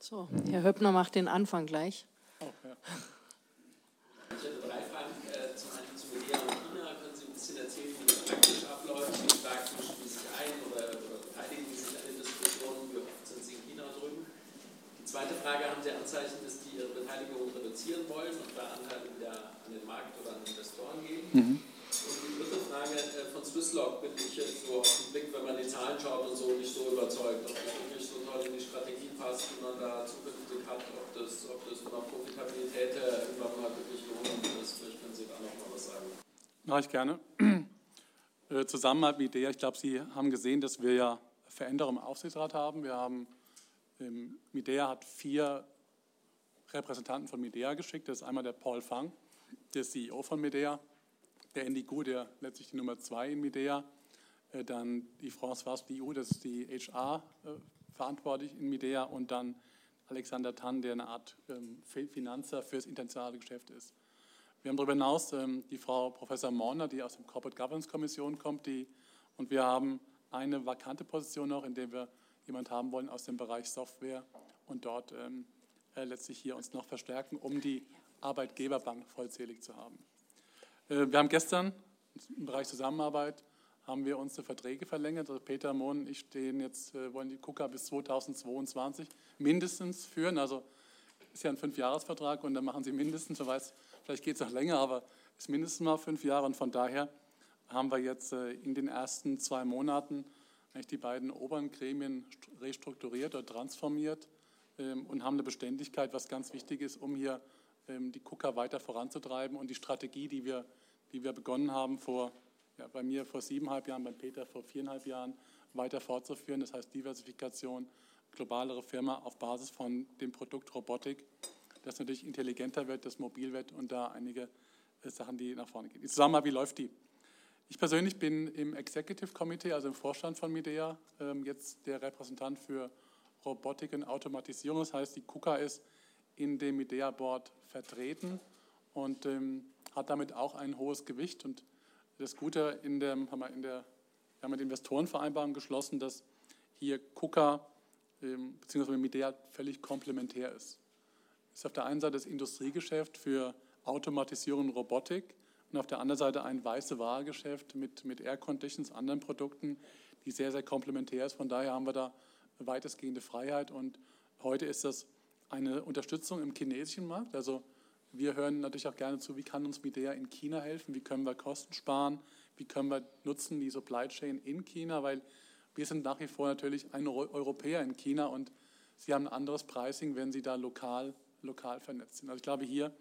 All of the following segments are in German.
So, Herr Höppner macht den Anfang gleich. Oh, ja. Ich hätte 3 Fragen. Zum einen zu Medea und China. Können Sie ein bisschen erzählen, wie das praktisch abläuft? Wie stark mischen die sich ein oder beteiligen die sich an den Diskussionen? Wie oft sind Sie in China drüben? Die zweite Frage: Haben Sie Anzeichen, dass die Ihre Beteiligung reduzieren wollen und da Anteile wieder an den Markt oder an Investoren geben? Und die dritte Frage: von Swisslog bin ich jetzt so auf den Blick, wenn man die Zahlen schaut und so, nicht so überzeugt, ob das wirklich so toll in die Strategie passt, die man da zukünftig hat, ob das von der Profitabilität irgendwann mal wirklich lohnend ist. Vielleicht können Sie da noch mal was sagen. Mache ich gerne. Zusammenhalt mit Midea, ich glaube, Sie haben gesehen, dass wir ja Veränderungen im Aufsichtsrat haben. Midea hat 4 Repräsentanten von Midea geschickt. Das ist einmal der Paul Fang, der CEO von Midea, der Andy Gu, der letztlich die Nummer 2 in Midea, dann die Françoise Liu, das ist die HR verantwortlich in Midea, und dann Alexander Tan, der eine Art Finanzer für das internationale Geschäft ist. Wir haben darüber hinaus die Frau Professor Morner, die aus der Corporate Governance Kommission kommt, und wir haben eine vakante Position noch, in der wir jemanden haben wollen aus dem Bereich Software und dort letztlich hier uns noch verstärken, um die Arbeitgeberbank vollzählig zu haben. Wir haben gestern im Bereich Zusammenarbeit haben wir unsere Verträge verlängert. Also Peter Mohn und ich wollen die KUKA bis 2022 mindestens führen. Also ist ja ein 5-Jahres-Vertrag und dann machen sie mindestens, wer weiß, vielleicht geht es noch länger, aber ist mindestens mal 5 Jahre. Und von daher haben wir jetzt in den ersten 2 Monaten eigentlich die beiden oberen Gremien restrukturiert oder transformiert und haben eine Beständigkeit, was ganz wichtig ist, um hier die KUKA weiter voranzutreiben und die Strategie, die wir begonnen haben bei mir vor 7,5 Jahren, bei Peter vor 4,5 Jahren, weiter fortzuführen. Das heißt Diversifikation, globalere Firma auf Basis von dem Produkt Robotik, das natürlich intelligenter wird, das mobil wird und da einige Sachen, die nach vorne gehen. Die Zusammenarbeit, wie läuft die? Ich persönlich bin im Executive Committee, also im Vorstand von Midea, jetzt der Repräsentant für Robotik und Automatisierung. Das heißt, die KUKA ist in dem Midea Board vertreten und hat damit auch ein hohes Gewicht. Und das Gute, wir haben mit Investorenvereinbarungen geschlossen, dass hier KUKA bzw. Midea völlig komplementär ist. Es ist auf der einen Seite das Industriegeschäft für Automatisierung und Robotik und auf der anderen Seite ein Weiße-Ware-Geschäft mit Air Conditions, anderen Produkten, die sehr, sehr komplementär ist. Von daher haben wir da eine weitestgehende Freiheit und heute ist das eine Unterstützung im chinesischen Markt. Also wir hören natürlich auch gerne zu, wie kann uns Midea in China helfen, wie können wir Kosten sparen, wie können wir nutzen die Supply Chain in China, weil wir sind nach wie vor natürlich ein Europäer in China und sie haben ein anderes Pricing, wenn sie da lokal vernetzt sind. Also ich glaube, hier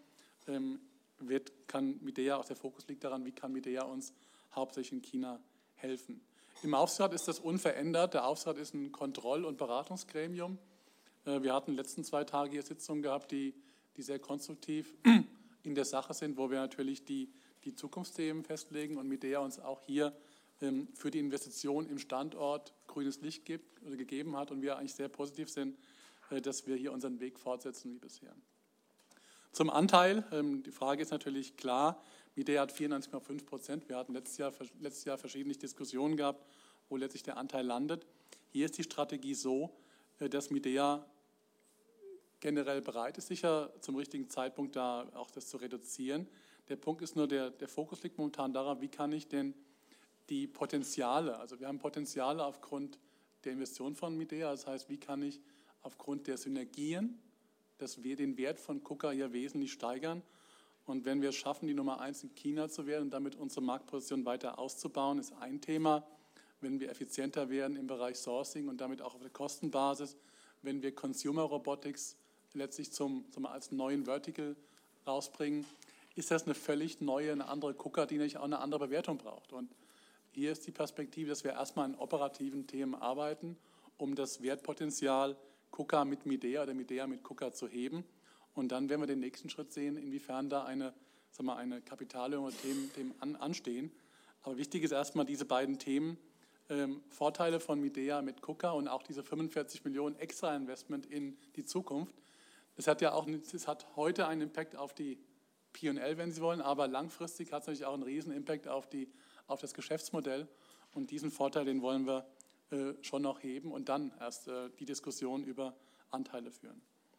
kann Midea, auch der Fokus liegt daran, wie kann Midea uns hauptsächlich in China helfen. Im Aufsichtsrat ist das unverändert. Der Aufsichtsrat ist ein Kontroll- und Beratungsgremium. Wir hatten in den letzten 2 Tage hier Sitzungen gehabt, die sehr konstruktiv in der Sache sind, wo wir natürlich die Zukunftsthemen festlegen und Midea uns auch hier für die Investition im Standort grünes Licht gegeben hat und wir eigentlich sehr positiv sind, dass wir hier unseren Weg fortsetzen wie bisher. Zum Anteil, die Frage ist natürlich klar, Midea hat 94,5%. Wir hatten letztes Jahr verschiedene Diskussionen gehabt, wo letztlich der Anteil landet. Hier ist die Strategie so, dass Midea generell bereit ist, sicher zum richtigen Zeitpunkt da auch das zu reduzieren. Der Punkt ist nur, der Fokus liegt momentan darauf, wie kann ich denn die Potenziale, also wir haben Potenziale aufgrund der Investition von Midea, das heißt, wie kann ich aufgrund der Synergien, dass wir den Wert von KUKA hier wesentlich steigern. Und wenn wir es schaffen, die Nummer 1 in China zu werden und damit unsere Marktposition weiter auszubauen, ist ein Thema. Wenn wir effizienter werden im Bereich Sourcing und damit auch auf der Kostenbasis, wenn wir Consumer Robotics letztlich als neuen Vertical rausbringen, ist das eine völlig neue, eine andere KUKA, die natürlich auch eine andere Bewertung braucht. Und hier ist die Perspektive, dass wir erstmal an operativen Themen arbeiten, um das Wertpotenzial KUKA mit Midea oder Midea mit KUKA zu heben. Und dann werden wir den nächsten Schritt sehen, inwiefern da eine Kapitalerhöhung oder Themen anstehen. Aber wichtig ist erstmal diese beiden Themen, Vorteile von Midea mit KUKA und auch diese 45 Millionen extra Investment in die Zukunft. Das hat heute einen Impact auf die P&L, wenn Sie wollen, aber langfristig hat es natürlich auch einen riesen Impact auf das Geschäftsmodell. Und diesen Vorteil, den wollen wir schon noch heben und dann erst die Diskussion über Anteile führen.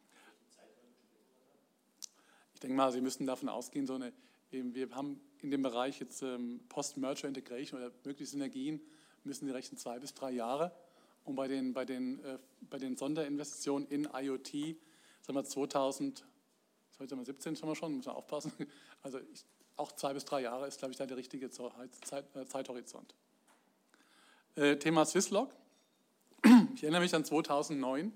Ich denke mal, Sie müssen davon ausgehen, wir haben in dem Bereich jetzt Post-Merger Integration oder mögliche Synergien, müssen Sie rechnen 2 bis 3 Jahre. Und bei den Sonderinvestitionen in IoT, sagen wir 2017 schon mal schon, muss man aufpassen. Also auch 2 bis 3 Jahre ist, glaube ich, da der richtige Zeithorizont. Thema Swisslog. Ich erinnere mich an 2009,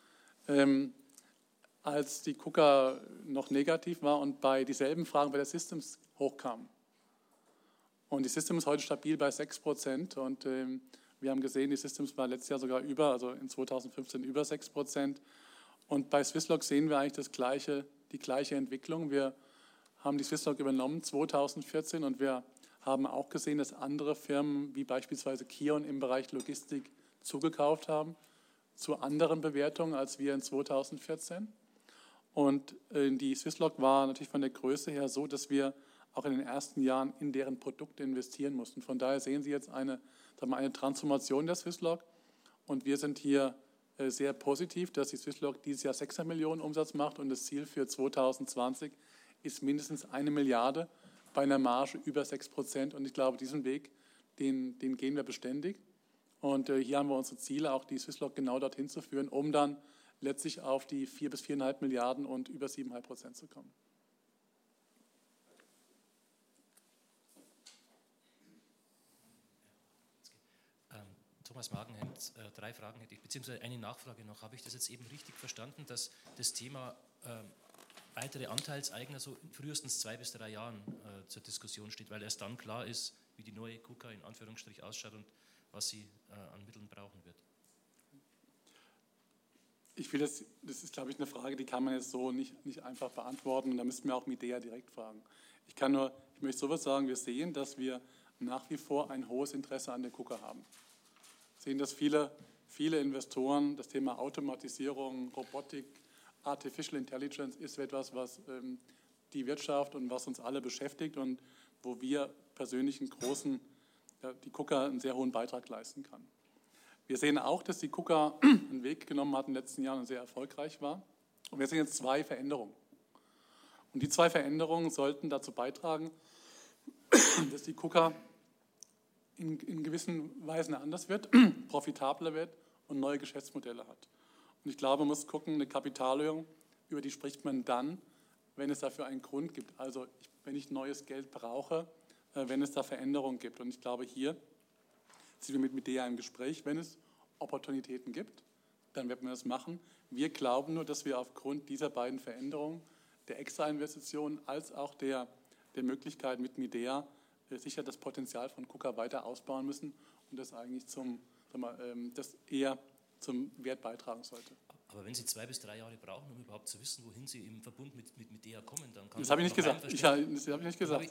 als die KUKA noch negativ war und bei dieselben Fragen bei der Systems hochkamen. Und die Systems ist heute stabil bei 6% und wir haben gesehen, die Systems war letztes Jahr sogar also in 2015 über 6%. Und bei Swisslog sehen wir eigentlich die gleiche Entwicklung. Wir haben die Swisslog übernommen 2014 und wir haben auch gesehen, dass andere Firmen wie beispielsweise Kion im Bereich Logistik zugekauft haben zu anderen Bewertungen als wir in 2014. Und die Swisslog war natürlich von der Größe her so, dass wir auch in den ersten Jahren in deren Produkte investieren mussten. Von daher sehen Sie jetzt eine Transformation der Swisslog und wir sind hier sehr positiv, dass die Swisslog dieses Jahr 6 Millionen Umsatz macht und das Ziel für 2020 ist mindestens 1 Milliarde bei einer Marge über 6%. Und ich glaube, diesen Weg, den gehen wir beständig. Und hier haben wir unsere Ziele, auch die Swisslog genau dorthin zu führen, um dann letztlich auf die 4 bis 4,5 Milliarden und über 7,5% zu kommen. Thomas Magenhemd, 3 Fragen hätte ich, beziehungsweise eine Nachfrage noch. Habe ich das jetzt eben richtig verstanden, dass das Thema weitere Anteilseigner so frühestens 2 bis 3 Jahren zur Diskussion steht, weil erst dann klar ist, wie die neue KUKA in Anführungsstrich ausschaut und was sie an Mitteln brauchen wird? Das ist, glaube ich, eine Frage, die kann man jetzt so nicht einfach beantworten und da müssten wir auch Midea direkt fragen. Ich möchte sowas sagen, wir sehen, dass wir nach wie vor ein hohes Interesse an der KUKA haben. Wir sehen, dass viele Investoren das Thema Automatisierung, Robotik, Artificial Intelligence ist etwas, was die Wirtschaft und was uns alle beschäftigt und wo wir persönlich die KUKA einen sehr hohen Beitrag leisten kann. Wir sehen auch, dass die KUKA einen Weg genommen hat in den letzten Jahren und sehr erfolgreich war. Und wir sehen jetzt 2 Veränderungen. Und die 2 Veränderungen sollten dazu beitragen, dass die KUKA in gewissen Weisen anders wird, profitabler wird und neue Geschäftsmodelle hat. Und ich glaube, man muss gucken, eine Kapitalerhöhung, über die spricht man dann, wenn es dafür einen Grund gibt. Also wenn ich neues Geld brauche, wenn es da Veränderungen gibt. Und ich glaube, hier sind wir mit Midea im Gespräch. Wenn es Opportunitäten gibt, dann wird man das machen. Wir glauben nur, dass wir aufgrund dieser beiden Veränderungen, der Extra-Investitionen als auch der Möglichkeit mit Midea, sicher das Potenzial von KUKA weiter ausbauen müssen und das eigentlich das eher zum Wert beitragen sollte. Aber wenn Sie 2 bis 3 Jahre brauchen, um überhaupt zu wissen, wohin Sie im Verbund mit Midea kommen, dann kann das habe ich nicht gesagt. Das habe ich nicht gesagt.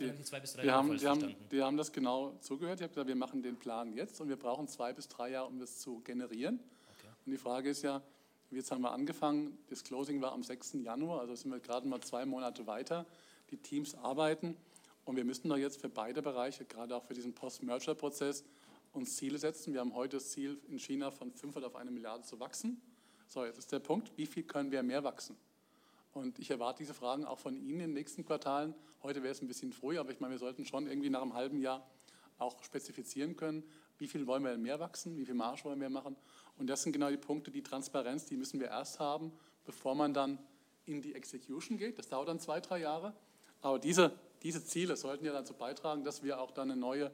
Wir haben das genau zugehört. Ich habe gesagt, wir machen den Plan jetzt und wir brauchen 2 bis 3 Jahre, um das zu generieren. Okay. Und die Frage ist ja, jetzt haben wir angefangen, das Closing war am 6. Januar, also sind wir gerade mal 2 Monate weiter. Die Teams arbeiten und wir müssen doch jetzt für beide Bereiche, gerade auch für diesen Post-Merger-Prozess, uns Ziele setzen. Wir haben heute das Ziel, in China von 500 auf 1 Milliarde zu wachsen. So, jetzt ist der Punkt, wie viel können wir mehr wachsen? Und ich erwarte diese Fragen auch von Ihnen in den nächsten Quartalen. Heute wäre es ein bisschen früh, aber ich meine, wir sollten schon irgendwie nach einem halben Jahr auch spezifizieren können, wie viel wollen wir mehr wachsen, wie viel Marge wollen wir machen. Und das sind genau die Punkte, die Transparenz, die müssen wir erst haben, bevor man dann in die Execution geht. Das dauert dann 2, 3 Jahre. Aber diese Ziele sollten ja dazu beitragen, dass wir auch dann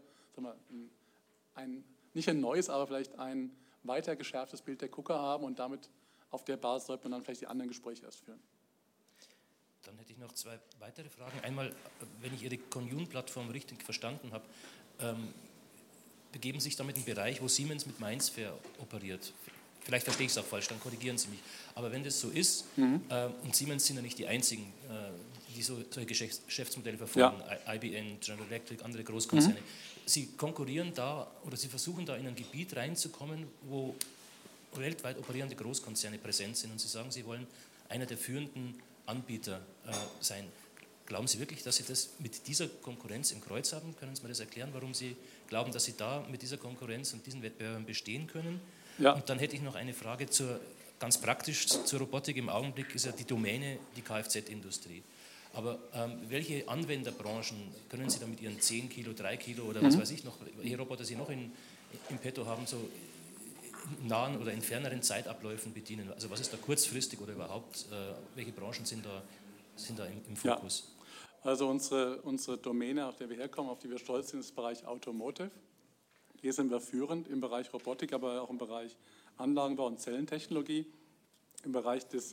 nicht ein neues, aber vielleicht ein weiter geschärftes Bild der KUKA haben und damit auf der Basis sollte man dann vielleicht die anderen Gespräche erst führen. Dann hätte ich noch 2 weitere Fragen. Einmal, wenn ich Ihre Commune-Plattform richtig verstanden habe, begeben Sie sich damit in einen Bereich, wo Siemens mit Mindsphere operiert. Vielleicht verstehe ich es auch falsch, dann korrigieren Sie mich. Aber wenn das so ist, und Siemens sind ja nicht die einzigen, die solche Geschäftsmodelle verfolgen, ja. IBM, General Electric, andere Großkonzerne. Sie konkurrieren da oder Sie versuchen da in ein Gebiet reinzukommen, wo weltweit operierende Großkonzerne präsent sind und Sie sagen, Sie wollen einer der führenden Anbieter sein. Glauben Sie wirklich, dass Sie das mit dieser Konkurrenz im Kreuz haben? Können Sie mir das erklären, warum Sie glauben, dass Sie da mit dieser Konkurrenz und diesen Wettbewerbern bestehen können? Ja. Und dann hätte ich noch eine Frage ganz praktisch zur Robotik. Im Augenblick ist ja die Domäne die Kfz-Industrie. Aber welche Anwenderbranchen können Sie da mit Ihren 10 Kilo, 3 Kilo oder was weiß ich noch, welche Roboter Sie noch im Petto haben, so in nahen oder in ferneren Zeitabläufen bedienen? Also was ist da kurzfristig oder überhaupt, welche Branchen sind da im Fokus? Ja. Also unsere Domäne, auf der wir herkommen, auf die wir stolz sind, ist der Bereich Automotive. Hier sind wir führend im Bereich Robotik, aber auch im Bereich Anlagenbau und Zellentechnologie. Im Bereich des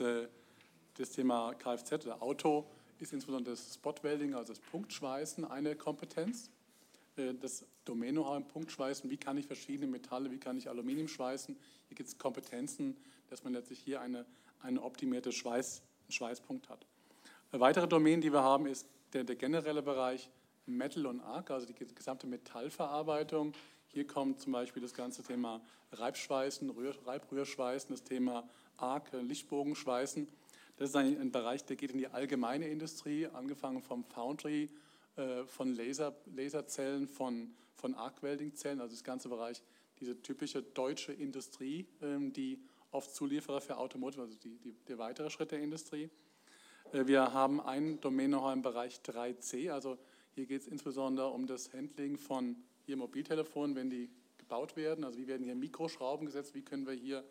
Thema Kfz oder Auto ist insbesondere das Spot-Welding, also das Punktschweißen, eine Kompetenz. Das Domain-Know-how im Punktschweißen, wie kann ich verschiedene Metalle, wie kann ich Aluminium schweißen. Hier gibt es Kompetenzen, dass man letztlich hier eine optimierte Schweißpunkt hat. Weitere Domänen, die wir haben, ist der generelle Bereich Metal und Arc, also die gesamte Metallverarbeitung. Hier kommt zum Beispiel das ganze Thema Reibschweißen, Reibrührschweißen, das Thema Arc, Lichtbogenschweißen. Das ist ein Bereich, der geht in die allgemeine Industrie, angefangen vom Foundry, von Laserzellen, von Arc-Welding-Zellen, also das ganze Bereich, diese typische deutsche Industrie, die oft Zulieferer für Automotive, also der weitere Schritt der Industrie. Wir haben ein Domain-Know-how im Bereich 3C, also hier geht es insbesondere um das Handling von hier Mobiltelefonen, wenn die gebaut werden, also wie werden hier Mikroschrauben gesetzt, wie können wir hier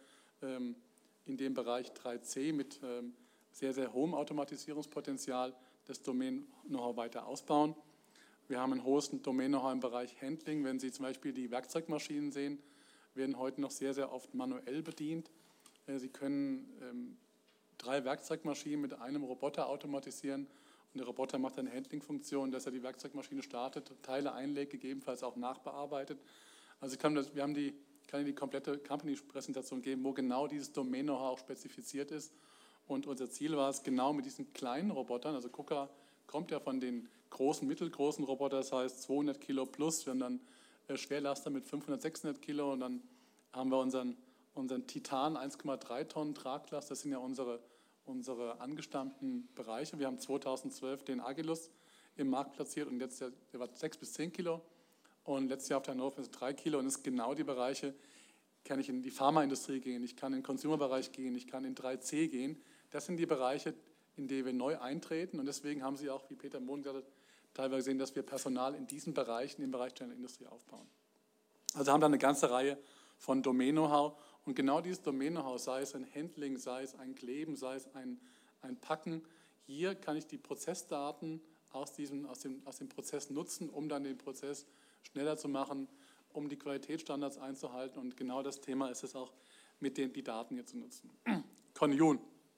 in dem Bereich 3C mit sehr, sehr hohem Automatisierungspotenzial das Domain-Know-how weiter ausbauen. Wir haben ein hohes Domain-Know-how im Bereich Handling. Wenn Sie zum Beispiel die Werkzeugmaschinen sehen, werden heute noch sehr, sehr oft manuell bedient. Sie können 3 Werkzeugmaschinen mit einem Roboter automatisieren und der Roboter macht eine Handling-Funktion, dass er die Werkzeugmaschine startet, Teile einlegt, gegebenenfalls auch nachbearbeitet. Also kann Ihnen die komplette Company-Präsentation geben, wo genau dieses Domain-Know-how auch spezifiziert ist. Und unser Ziel war es, genau mit diesen kleinen Robotern, also KUKA kommt ja von den großen, mittelgroßen Robotern, das heißt 200 Kilo plus, wir haben dann Schwerlaster mit 500, 600 Kilo und dann haben wir unseren Titan 1,3 Tonnen Traglast, das sind ja unsere angestammten Bereiche. Wir haben 2012 den Agilus im Markt platziert und jetzt der war 6 bis 10 Kilo und letztes Jahr auf der Hannover ist 3 Kilo und das sind genau die Bereiche, kann ich in die Pharmaindustrie gehen, ich kann in den Consumer-Bereich gehen, ich kann in 3C gehen. Das sind die Bereiche, in die wir neu eintreten und deswegen haben Sie auch, wie Peter Mohn gesagt hat, teilweise gesehen, dass wir Personal in diesen Bereichen, im Bereich der Industrie aufbauen. Also haben da eine ganze Reihe von Domain-Know-how und genau dieses Domain-Know-how, sei es ein Handling, sei es ein Kleben, sei es ein Packen, hier kann ich die Prozessdaten aus dem Prozess nutzen, um dann den Prozess schneller zu machen, um die Qualitätsstandards einzuhalten und genau das Thema ist es auch, mit die Daten hier zu nutzen. Conjun.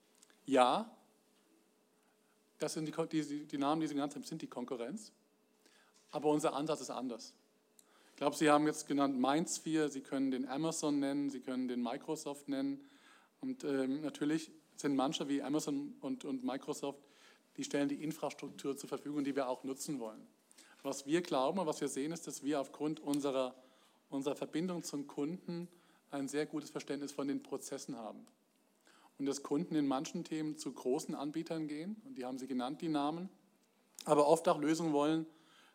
Ja, das sind die Namen, die Sie genannt haben, sind die Konkurrenz, aber unser Ansatz ist anders. Ich glaube, Sie haben jetzt genannt MindSphere, Sie können den Amazon nennen, Sie können den Microsoft nennen und natürlich sind manche wie Amazon und Microsoft, die stellen die Infrastruktur zur Verfügung, die wir auch nutzen wollen. Was wir glauben und was wir sehen, ist, dass wir aufgrund unserer Verbindung zum Kunden ein sehr gutes Verständnis von den Prozessen haben. Und dass Kunden in manchen Themen zu großen Anbietern gehen, und die haben Sie genannt, die Namen, aber oft auch Lösungen wollen,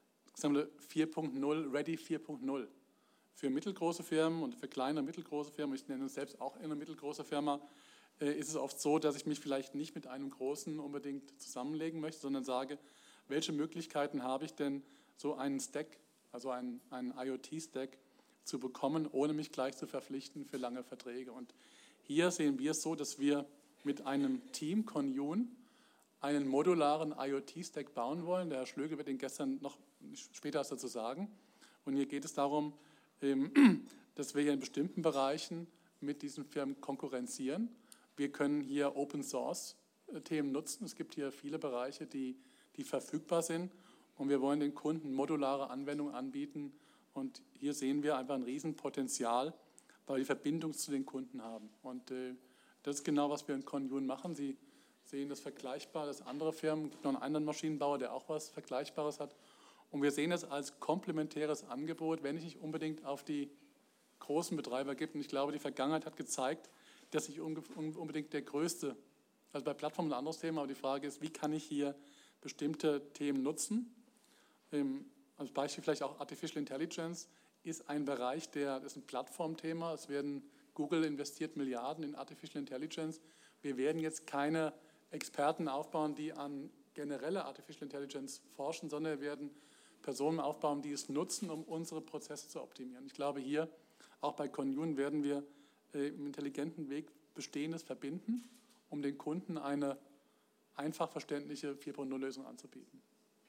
4.0, Ready 4.0. Für mittelgroße Firmen und für kleine und mittelgroße Firmen, ich nenne uns selbst auch eine mittelgroße Firma, ist es oft so, dass ich mich vielleicht nicht mit einem Großen unbedingt zusammenlegen möchte, sondern sage, welche Möglichkeiten habe ich denn, so einen Stack, also einen IoT-Stack zu bekommen, ohne mich gleich zu verpflichten für lange Verträge. Und hier sehen wir es so, dass wir mit einem Team Conjun einen modularen IoT-Stack bauen wollen. Der Herr Schlögel wird Ihnen gestern noch später was dazu sagen. Und hier geht es darum, dass wir hier in bestimmten Bereichen mit diesen Firmen konkurrenzieren. Wir können hier Open-Source-Themen nutzen. Es gibt hier viele Bereiche, die verfügbar sind. Und wir wollen den Kunden modulare Anwendungen anbieten. Und hier sehen wir einfach ein Riesenpotenzial, weil wir die Verbindung zu den Kunden haben. Und das ist genau, was wir in Conjun machen. Sie sehen das vergleichbar, dass andere Firmen, es gibt noch einen anderen Maschinenbauer, der auch was Vergleichbares hat. Und wir sehen das als komplementäres Angebot, wenn ich nicht unbedingt auf die großen Betreiber gibt. Und ich glaube, die Vergangenheit hat gezeigt, dass nicht unbedingt der größte, also bei Plattformen ein anderes Thema, aber die Frage ist, wie kann ich hier bestimmte Themen nutzen? Als Beispiel vielleicht auch Artificial Intelligence. ist ein Bereich, das ist ein Plattformthema. Google investiert Milliarden in Artificial Intelligence. Wir werden jetzt keine Experten aufbauen, die an generelle Artificial Intelligence forschen, sondern wir werden Personen aufbauen, die es nutzen, um unsere Prozesse zu optimieren. Ich glaube, hier, auch bei Conune, werden wir im intelligenten Weg Bestehendes verbinden, um den Kunden eine einfach verständliche 4.0-Lösung anzubieten.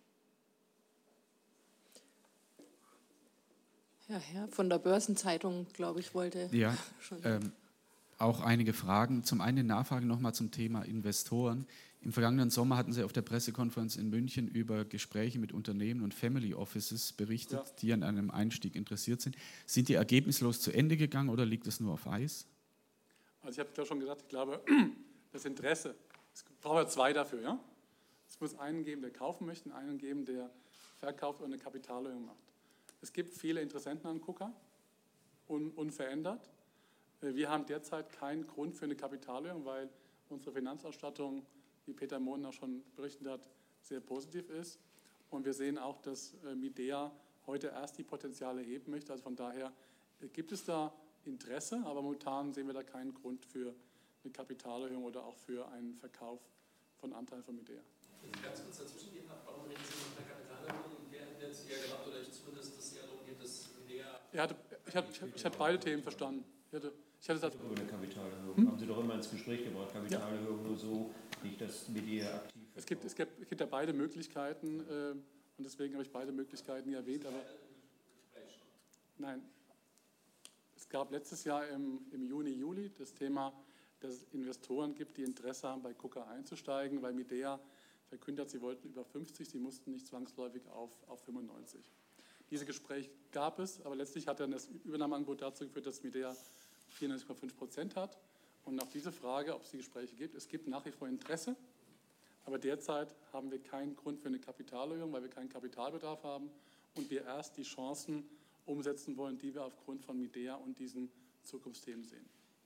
Ja, Herr von der Börsenzeitung, glaube ich, wollte schon. Auch einige Fragen. Zum einen Nachfrage nochmal zum Thema Investoren. Im vergangenen Sommer hatten Sie auf der Pressekonferenz in München über Gespräche mit Unternehmen und Family Offices berichtet, die an einem Einstieg interessiert sind. Sind die ergebnislos zu Ende gegangen oder liegt es nur auf Eis? Also ich habe ja schon gesagt, ich glaube, das Interesse, es braucht ja zwei dafür. Ja? Es muss einen geben, der kaufen möchte, und einen geben, der verkauft oder eine Kapitalerhöhung macht. Es gibt viele Interessenten an KUKA, unverändert. Wir haben derzeit keinen Grund für eine Kapitalerhöhung, weil unsere Finanzausstattung, wie Peter Mohn auch schon berichtet hat, sehr positiv ist. Und wir sehen auch, dass Midea heute erst die Potenziale heben möchte. Also von daher gibt es da Interesse, aber momentan sehen wir da keinen Grund für eine Kapitalerhöhung oder auch für einen Verkauf von Anteilen von Midea. Ganz kurz dazwischen gehen, warum reden Sie von einer Kapitalerhöhung? Wer hat jetzt eher gedacht, oder ich zumindest, dass es eher darum geht, dass Midea... Ich habe beide Themen verstanden. Ich hatte das über eine Kapitalerhöhung. Haben Sie doch immer ins Gespräch gebracht, Kapitalerhöhung nur so, nicht dass Midea aktiv es gibt ja beide Möglichkeiten und deswegen habe ich beide Möglichkeiten erwähnt. Aber nein, es gab letztes Jahr im Juni, Juli das Thema, dass es Investoren gibt, die Interesse haben, bei KUKA einzusteigen, weil Midea verkündet hat, sie wollten über 50, sie mussten nicht zwangsläufig auf 95. Diese Gespräche gab es, aber letztlich hat dann das Übernahmeangebot dazu geführt, dass Midea 94,5% hat. Und auf diese Frage, ob es die Gespräche gibt, es gibt nach wie vor Interesse, aber derzeit haben wir keinen Grund für eine Kapitalerhöhung, weil wir keinen Kapitalbedarf haben und wir erst die Chancen umsetzen wollen, die wir aufgrund von Midea und diesen Zukunftsthemen sehen.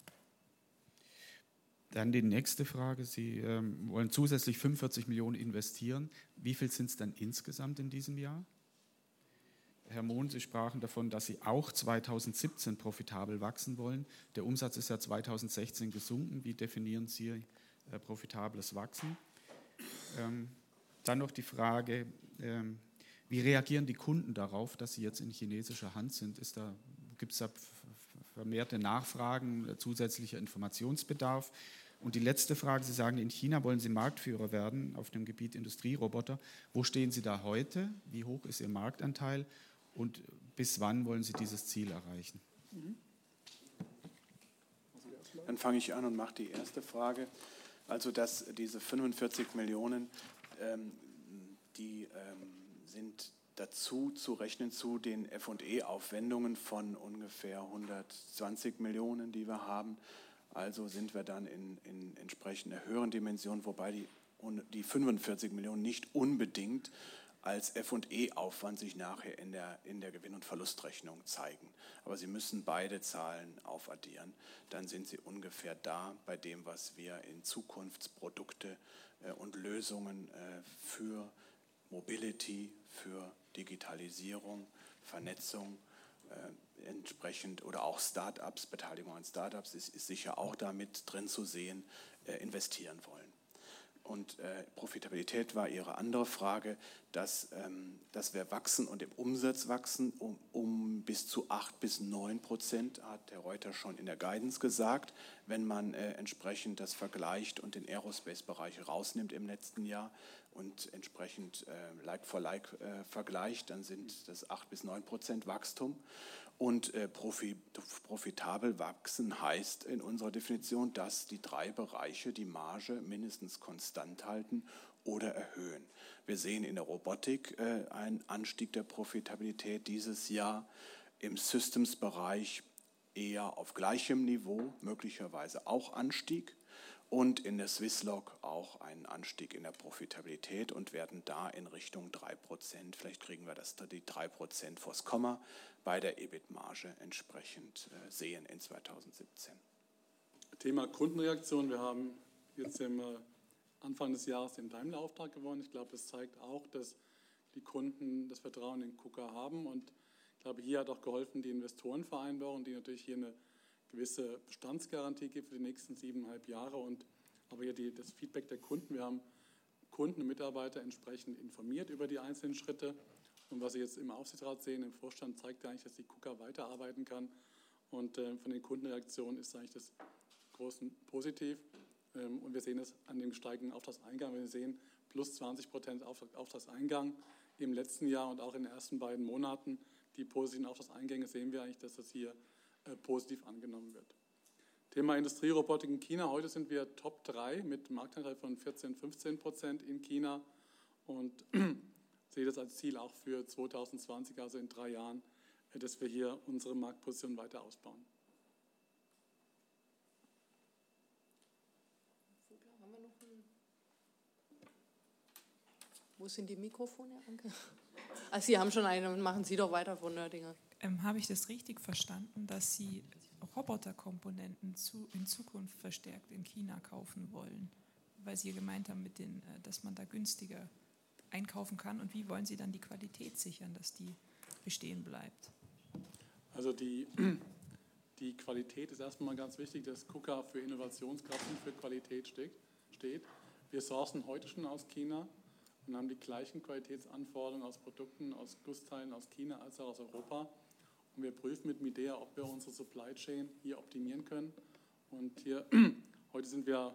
Dann die nächste Frage. Sie wollen zusätzlich 45 Millionen investieren. Wie viel sind es dann insgesamt in diesem Jahr? Herr Mohn, Sie sprachen davon, dass Sie auch 2017 profitabel wachsen wollen. Der Umsatz ist ja 2016 gesunken. Wie definieren Sie profitables Wachsen? Dann noch die Frage, wie reagieren die Kunden darauf, dass Sie jetzt in chinesischer Hand sind? Gibt es da vermehrte Nachfragen, zusätzlicher Informationsbedarf? Und die letzte Frage, Sie sagen, in China wollen Sie Marktführer werden auf dem Gebiet Industrieroboter. Wo stehen Sie da heute? Wie hoch ist Ihr Marktanteil? Und bis wann wollen Sie dieses Ziel erreichen? Dann fange ich an und mache die erste Frage. Also diese 45 Millionen, die sind dazu zu rechnen zu den F&E-Aufwendungen von ungefähr 120 Millionen, die wir haben. Also sind wir dann in entsprechender höheren Dimension, wobei die 45 Millionen nicht unbedingt als F&E-Aufwand sich nachher in der Gewinn- und Verlustrechnung zeigen. Aber Sie müssen beide Zahlen aufaddieren. Dann sind Sie ungefähr da bei dem, was wir in Zukunftsprodukte und Lösungen für Mobility, für Digitalisierung, Vernetzung, entsprechend oder auch Start-ups, Beteiligung an Start-ups ist sicher auch damit drin zu sehen, investieren wollen. Und Profitabilität war Ihre andere Frage, dass wir wachsen und im Umsatz wachsen um bis zu 8-9%, hat Herr Reuter schon in der Guidance gesagt. Wenn man entsprechend das vergleicht und den Aerospace-Bereich rausnimmt im letzten Jahr und entsprechend Like-for-Like vergleicht, dann sind das 8-9% Wachstum. Und profitabel wachsen heißt in unserer Definition, dass die drei Bereiche die Marge mindestens konstant halten oder erhöhen. Wir sehen in der Robotik einen Anstieg der Profitabilität dieses Jahr, im Systems-Bereich eher auf gleichem Niveau, möglicherweise auch Anstieg. Und in der Swisslog auch einen Anstieg in der Profitabilität und werden da in Richtung 3%, vielleicht kriegen wir die 3% vors Komma, bei der EBIT-Marge entsprechend sehen in 2017. Thema Kundenreaktion. Wir haben jetzt Anfang des Jahres den Daimler-Auftrag gewonnen. Ich glaube, das zeigt auch, dass die Kunden das Vertrauen in KUKA haben. Und ich glaube, hier hat auch geholfen die Investorenvereinbarung, die natürlich hier eine gewisse Bestandsgarantie gibt für die nächsten 7,5 Jahre. Aber hier das Feedback der Kunden. Wir haben Kunden und Mitarbeiter entsprechend informiert über die einzelnen Schritte. Und was Sie jetzt im Aufsichtsrat sehen, im Vorstand, zeigt eigentlich, dass die KUKA weiterarbeiten kann. Und von den Kundenreaktionen ist eigentlich das großen positiv. Und wir sehen es an dem steigenden Auftragseingang. Wir sehen plus 20% Auftragseingang im letzten Jahr und auch in den ersten beiden Monaten. Die positiven Auftragseingänge sehen wir eigentlich, dass das hier positiv angenommen wird. Thema Industrierobotik in China. Heute sind wir Top 3 mit einem Marktanteil von 14-15% in China und sehe das als Ziel auch für 2020, also in 3 Jahren, dass wir hier unsere Marktposition weiter ausbauen. Haben wir noch Wo sind die Mikrofone, Anke? Also Sie haben schon eine, machen Sie doch weiter, Frau Nördinger. Habe ich das richtig verstanden, dass Sie Roboterkomponenten in Zukunft verstärkt in China kaufen wollen? Weil Sie gemeint haben, dass man da günstiger einkaufen kann. Und wie wollen Sie dann die Qualität sichern, dass die bestehen bleibt? Also die Qualität ist erstmal ganz wichtig, dass KUKA für Innovationskraft und für Qualität steht. Wir sourcen heute schon aus China und haben die gleichen Qualitätsanforderungen aus Produkten, aus Gussteilen aus China als auch aus Europa. Und wir prüfen mit Midea, ob wir unsere Supply Chain hier optimieren können. Und hier, heute sind wir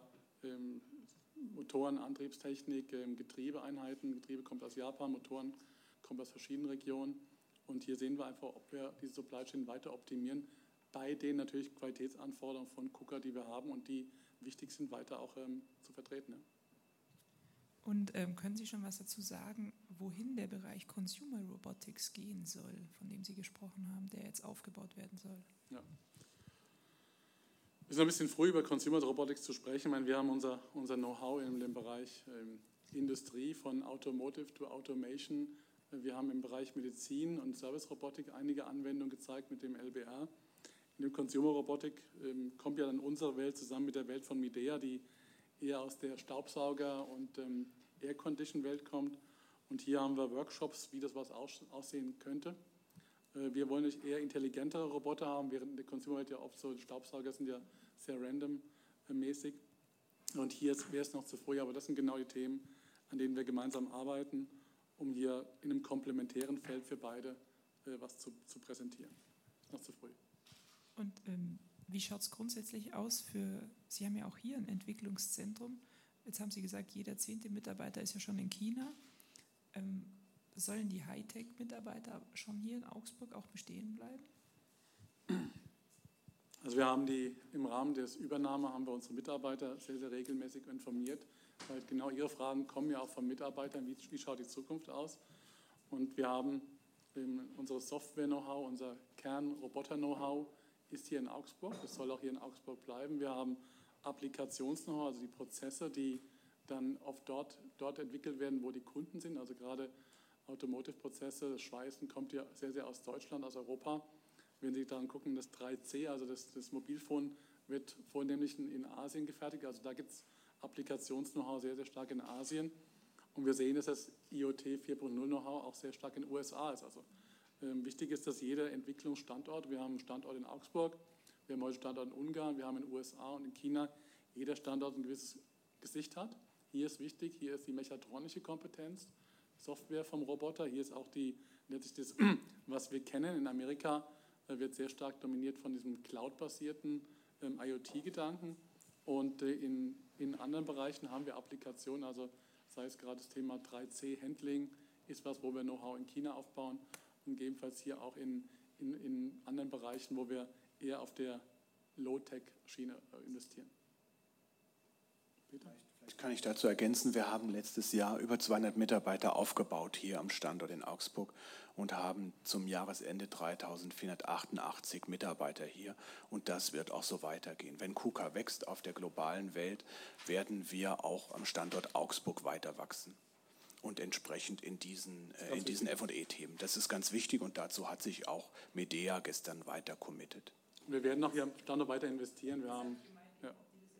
Motoren, Antriebstechnik, Getriebeeinheiten. Getriebe kommt aus Japan, Motoren kommen aus verschiedenen Regionen. Und hier sehen wir einfach, ob wir diese Supply Chain weiter optimieren, bei den natürlich Qualitätsanforderungen von KUKA, die wir haben und die wichtig sind, weiter auch zu vertreten. Ja. Und können Sie schon was dazu sagen, wohin der Bereich Consumer Robotics gehen soll, von dem Sie gesprochen haben, der jetzt aufgebaut werden soll? Ja. Es ist ein bisschen früh, über Consumer Robotics zu sprechen. Ich meine, wir haben unser Know-how in dem Bereich Industrie, von Automotive to Automation. Wir haben im Bereich Medizin und Service-Robotik einige Anwendungen gezeigt mit dem LBR. In der Consumer Robotik kommt ja dann unsere Welt zusammen mit der Welt von Midea, die eher aus der Staubsauger- und Air-Condition-Welt kommt. Und hier haben wir Workshops, wie das was aussehen könnte. Wir wollen nicht eher intelligentere Roboter haben, während in der Consumer-Welt ja oft so Staubsauger sind ja sehr random-mäßig. Und hier wäre es noch zu früh, aber das sind genau die Themen, an denen wir gemeinsam arbeiten, um hier in einem komplementären Feld für beide was zu präsentieren. Noch zu früh. Und wie schaut es grundsätzlich aus Sie haben ja auch hier ein Entwicklungszentrum. Jetzt haben Sie gesagt, jeder 10. Mitarbeiter ist ja schon in China. Sollen die Hightech-Mitarbeiter schon hier in Augsburg auch bestehen bleiben? Also wir haben im Rahmen der Übernahme haben wir unsere Mitarbeiter sehr, sehr regelmäßig informiert, weil genau Ihre Fragen kommen ja auch von Mitarbeitern, wie schaut die Zukunft aus? Und wir haben unsere Software-Know-how, unser Kern-Roboter-Know-how ist hier in Augsburg, das soll auch hier in Augsburg bleiben. Wir haben Applikations-Know-how, also die Prozesse, die dann oft dort entwickelt werden, wo die Kunden sind, also gerade Automotive-Prozesse, das Schweißen kommt ja sehr, sehr aus Deutschland, aus Europa. Wenn Sie daran gucken, das 3C, also das Mobilfon, wird vornehmlich in Asien gefertigt. Also da gibt es Applikations-Know-how sehr, sehr stark in Asien. Und wir sehen, dass das IoT 4.0 Know-how auch sehr stark in den USA ist. Also wichtig ist, dass jeder Entwicklungsstandort, wir haben einen Standort in Augsburg, wir haben heute einen Standort in Ungarn, wir haben in den USA und in China, jeder Standort ein gewisses Gesicht hat. Hier ist wichtig, hier ist die mechatronische Kompetenz, Software vom Roboter, hier ist auch letztlich das, was wir kennen in Amerika, wird sehr stark dominiert von diesem Cloud-basierten IoT-Gedanken. Und in anderen Bereichen haben wir Applikationen, also sei es gerade das Thema 3C-Handling, ist was, wo wir Know-how in China aufbauen und gegebenenfalls hier auch in anderen Bereichen, wo wir eher auf der Low-Tech-Schiene investieren. Peter? Vielleicht kann ich dazu ergänzen, wir haben letztes Jahr über 200 Mitarbeiter aufgebaut hier am Standort in Augsburg und haben zum Jahresende 3.488 Mitarbeiter hier und das wird auch so weitergehen. Wenn KUKA wächst auf der globalen Welt, werden wir auch am Standort Augsburg weiter wachsen und entsprechend in diesen F&E-Themen. Das ist ganz wichtig und dazu hat sich auch Midea gestern weiter committed. Wir werden noch hier am Standort weiter investieren. Wir haben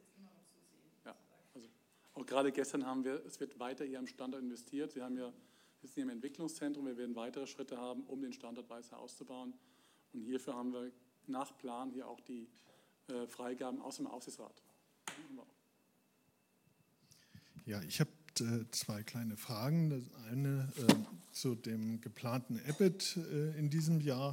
auch gerade gestern es wird weiter hier am Standort investiert. Sie haben ja Wir sind hier im Entwicklungszentrum, wir werden weitere Schritte haben, um den Standort weiter auszubauen. Und hierfür haben wir nach Plan hier auch die Freigaben aus dem Aufsichtsrat. Ja, ich habe zwei kleine Fragen. Das eine zu dem geplanten EBIT in diesem Jahr.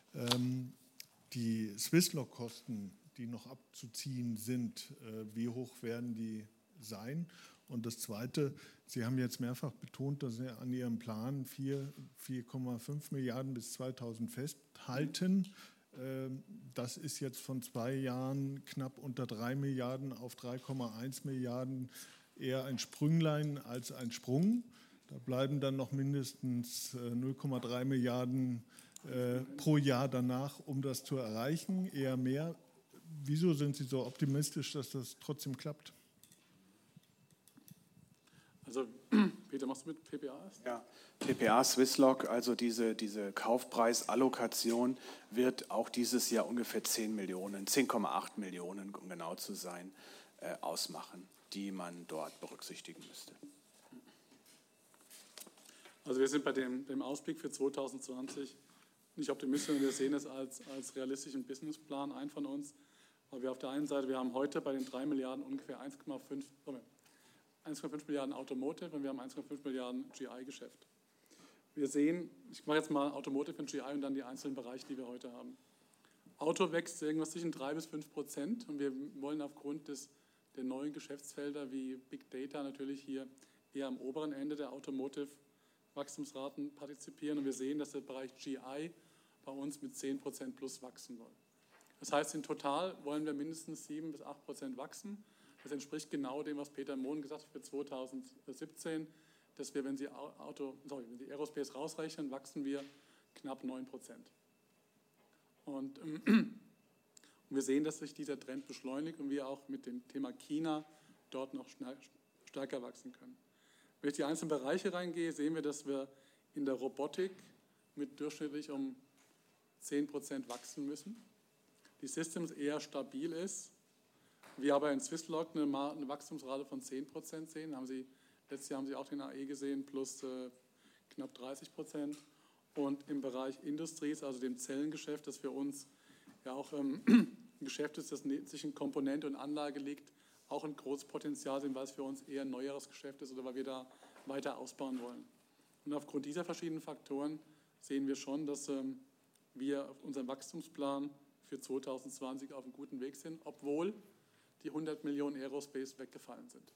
Die Swisslog-Kosten, die noch abzuziehen sind, wie hoch werden die sein? Und das Zweite, Sie haben jetzt mehrfach betont, dass Sie an Ihrem Plan 4,5 Milliarden bis 2000 festhalten. Das ist jetzt von 2 Jahren knapp unter 3 Milliarden auf 3,1 Milliarden eher ein Sprünglein als ein Sprung. Da bleiben dann noch mindestens 0,3 Milliarden pro Jahr danach, um das zu erreichen, eher mehr. Wieso sind Sie so optimistisch, dass das trotzdem klappt? Also Peter, machst du mit PPA erst? Ja, PPA Swisslog, also diese Kaufpreisallokation wird auch dieses Jahr ungefähr 10,8 Millionen, um genau zu sein, ausmachen, die man dort berücksichtigen müsste. Also wir sind bei dem Ausblick für 2020 nicht optimistisch, wir sehen es als realistischen Businessplan ein von uns, weil wir auf der einen Seite, wir haben heute bei den 3 Milliarden ungefähr 1,5 Milliarden Automotive und wir haben 1,5 Milliarden GI-Geschäft. Wir sehen, ich mache jetzt mal Automotive und GI und dann die einzelnen Bereiche, die wir heute haben. Auto wächst irgendwas zwischen 3-5% und wir wollen aufgrund der neuen Geschäftsfelder wie Big Data natürlich hier eher am oberen Ende der Automotive-Wachstumsraten partizipieren und wir sehen, dass der Bereich GI bei uns mit 10% plus wachsen soll. Das heißt, in total wollen wir mindestens 7-8% wachsen. Das entspricht genau dem, was Peter Mohn gesagt hat für 2017, dass wir, wenn Sie Aerospace rausrechnen, wachsen wir knapp 9%. Und wir sehen, dass sich dieser Trend beschleunigt und wir auch mit dem Thema China dort noch stärker wachsen können. Wenn ich die einzelnen Bereiche reingehe, sehen wir, dass wir in der Robotik mit durchschnittlich um 10% wachsen müssen. Die Systems eher stabil ist. Wir aber in Swisslog eine Wachstumsrate von 10% sehen. Letztes Jahr haben Sie auch den AE gesehen, plus knapp 30%. Und im Bereich Industries, also dem Zellengeschäft, das für uns ja auch ein Geschäft ist, das zwischen Komponente und Anlage liegt, auch ein großes Potenzial sind, weil es für uns eher ein neueres Geschäft ist oder weil wir da weiter ausbauen wollen. Und aufgrund dieser verschiedenen Faktoren sehen wir schon, dass wir auf unserem Wachstumsplan für 2020 auf einem guten Weg sind, obwohl die 100 Millionen Aerospace weggefallen sind.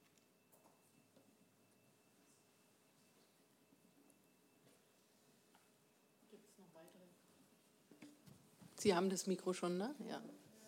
Gibt es noch weitere? Sie haben das Mikro schon, ne? Ja.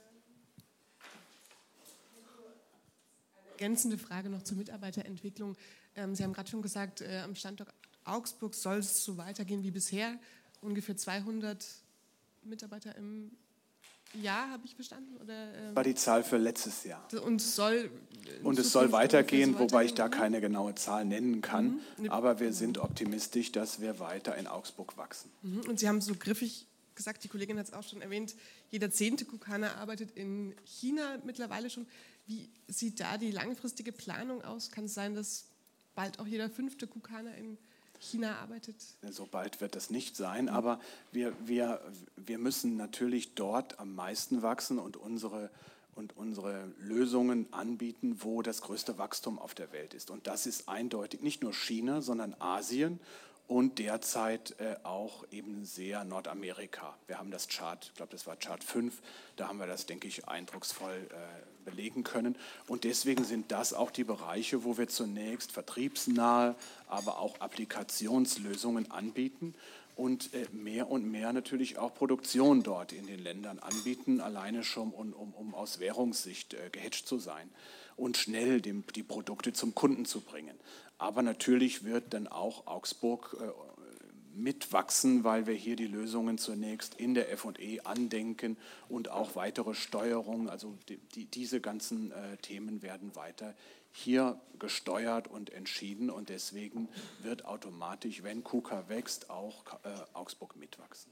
Ergänzende Frage noch zur Mitarbeiterentwicklung. Sie haben gerade schon gesagt, am Standort Augsburg soll es so weitergehen wie bisher. Ungefähr 200 Mitarbeiter im Jahr, habe ich verstanden? Oder, war die Zahl für letztes Jahr. Und es soll weitergehen, wobei ich da keine genaue Zahl nennen kann. Aber wir sind optimistisch, dass wir weiter in Augsburg wachsen. Und Sie haben so griffig gesagt, die Kollegin hat es auch schon erwähnt, jeder 10. KUKAner arbeitet in China mittlerweile schon. Wie sieht da die langfristige Planung aus? Kann es sein, dass bald auch jeder 5. KUKAner in China arbeitet? So bald wird das nicht sein, aber wir müssen natürlich dort am meisten wachsen und unsere Lösungen anbieten, wo das größte Wachstum auf der Welt ist. Und das ist eindeutig nicht nur China, sondern Asien und derzeit auch eben sehr Nordamerika. Wir haben das Chart, ich glaube, das war Chart 5, da haben wir das, denke ich, eindrucksvoll belegen können. Und deswegen sind das auch die Bereiche, wo wir zunächst vertriebsnahe, aber auch Applikationslösungen anbieten und mehr natürlich auch Produktion dort in den Ländern anbieten, alleine schon, um aus Währungssicht gehedged zu sein und schnell die Produkte zum Kunden zu bringen. Aber natürlich wird dann auch Augsburg mitwachsen, weil wir hier die Lösungen zunächst in der F&E andenken und auch weitere Steuerung, also diese ganzen Themen werden weiter hier gesteuert und entschieden und deswegen wird automatisch, wenn KUKA wächst, auch Augsburg mitwachsen.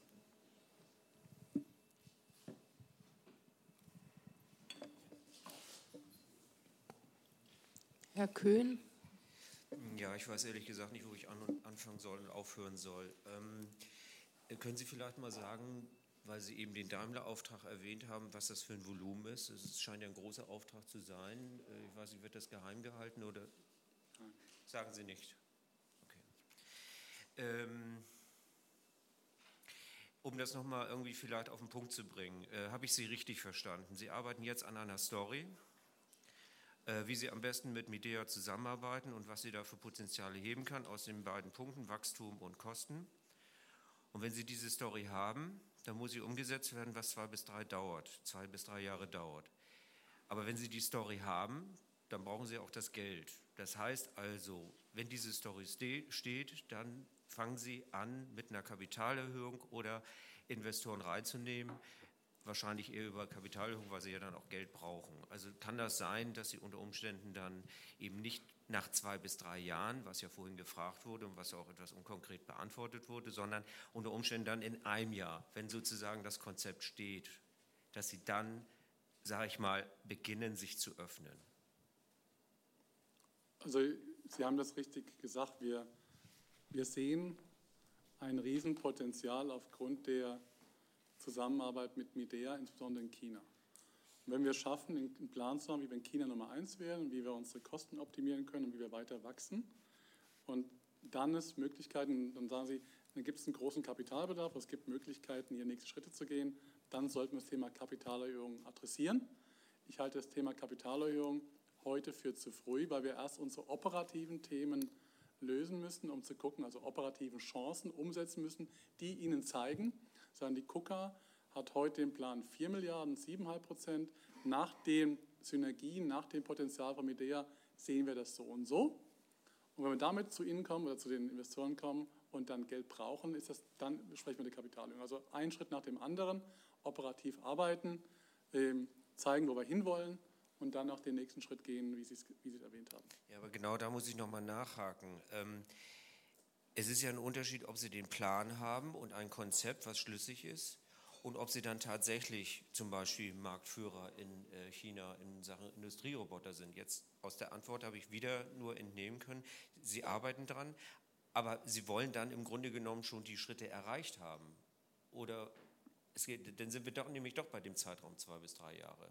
Herr Köhn. Ja, ich weiß ehrlich gesagt nicht, wo ich anfangen soll und aufhören soll. Können Sie vielleicht mal sagen, weil Sie eben den Daimler-Auftrag erwähnt haben, was das für ein Volumen ist? Es scheint ja ein großer Auftrag zu sein. Ich weiß nicht, wird das geheim gehalten oder sagen Sie nicht? Okay. Um das nochmal irgendwie vielleicht auf den Punkt zu bringen, habe ich Sie richtig verstanden? Sie arbeiten jetzt an einer Story, wie Sie am besten mit Midea zusammenarbeiten und was Sie da für Potenziale heben kann aus den beiden Punkten, Wachstum und Kosten. Und wenn Sie diese Story haben, dann muss sie umgesetzt werden, was 2 bis 3 Jahre dauert. Aber wenn Sie die Story haben, dann brauchen Sie auch das Geld. Das heißt also, wenn diese Story steht, dann fangen Sie an mit einer Kapitalerhöhung oder Investoren reinzunehmen, wahrscheinlich eher über Kapitalerhöhung, weil Sie ja dann auch Geld brauchen. Also kann das sein, dass Sie unter Umständen dann eben nicht nach 2 bis 3 Jahren, was ja vorhin gefragt wurde und was auch etwas unkonkret beantwortet wurde, sondern unter Umständen dann in einem Jahr, wenn sozusagen das Konzept steht, dass Sie dann, sage ich mal, beginnen, sich zu öffnen? Also Sie haben das richtig gesagt, wir sehen ein Riesenpotenzial aufgrund der Zusammenarbeit mit Midea, insbesondere in China. Und wenn wir schaffen, einen Plan zu haben, wie wir in China Nummer 1 werden, wie wir unsere Kosten optimieren können und wie wir weiter wachsen, und dann ist Möglichkeiten, dann sagen Sie, dann gibt es einen großen Kapitalbedarf, es gibt Möglichkeiten, hier nächste Schritte zu gehen, dann sollten wir das Thema Kapitalerhöhung adressieren. Ich halte das Thema Kapitalerhöhung heute für zu früh, weil wir erst unsere operativen Themen lösen müssen, um zu gucken, also operativen Chancen umsetzen müssen, die Ihnen zeigen, sagen, die KUKA hat heute den Plan 4 Milliarden, 7,5%. Nach den Synergien, nach dem Potenzial von Midea sehen wir das so und so. Und wenn wir damit zu Ihnen kommen oder zu den Investoren kommen und dann Geld brauchen, dann sprechen wir eine Kapitalerhöhung. Also einen Schritt nach dem anderen, operativ arbeiten, zeigen, wo wir hinwollen und dann auch den nächsten Schritt gehen, wie Sie es erwähnt haben. Ja, aber genau da muss ich nochmal nachhaken. Es ist ja ein Unterschied, ob Sie den Plan haben und ein Konzept, was schlüssig ist, und ob Sie dann tatsächlich zum Beispiel Marktführer in China in Sachen Industrieroboter sind. Jetzt aus der Antwort habe ich wieder nur entnehmen können, Sie arbeiten dran, aber Sie wollen dann im Grunde genommen schon die Schritte erreicht haben. Oder dann sind wir doch nämlich doch bei dem Zeitraum 2 bis 3 Jahre.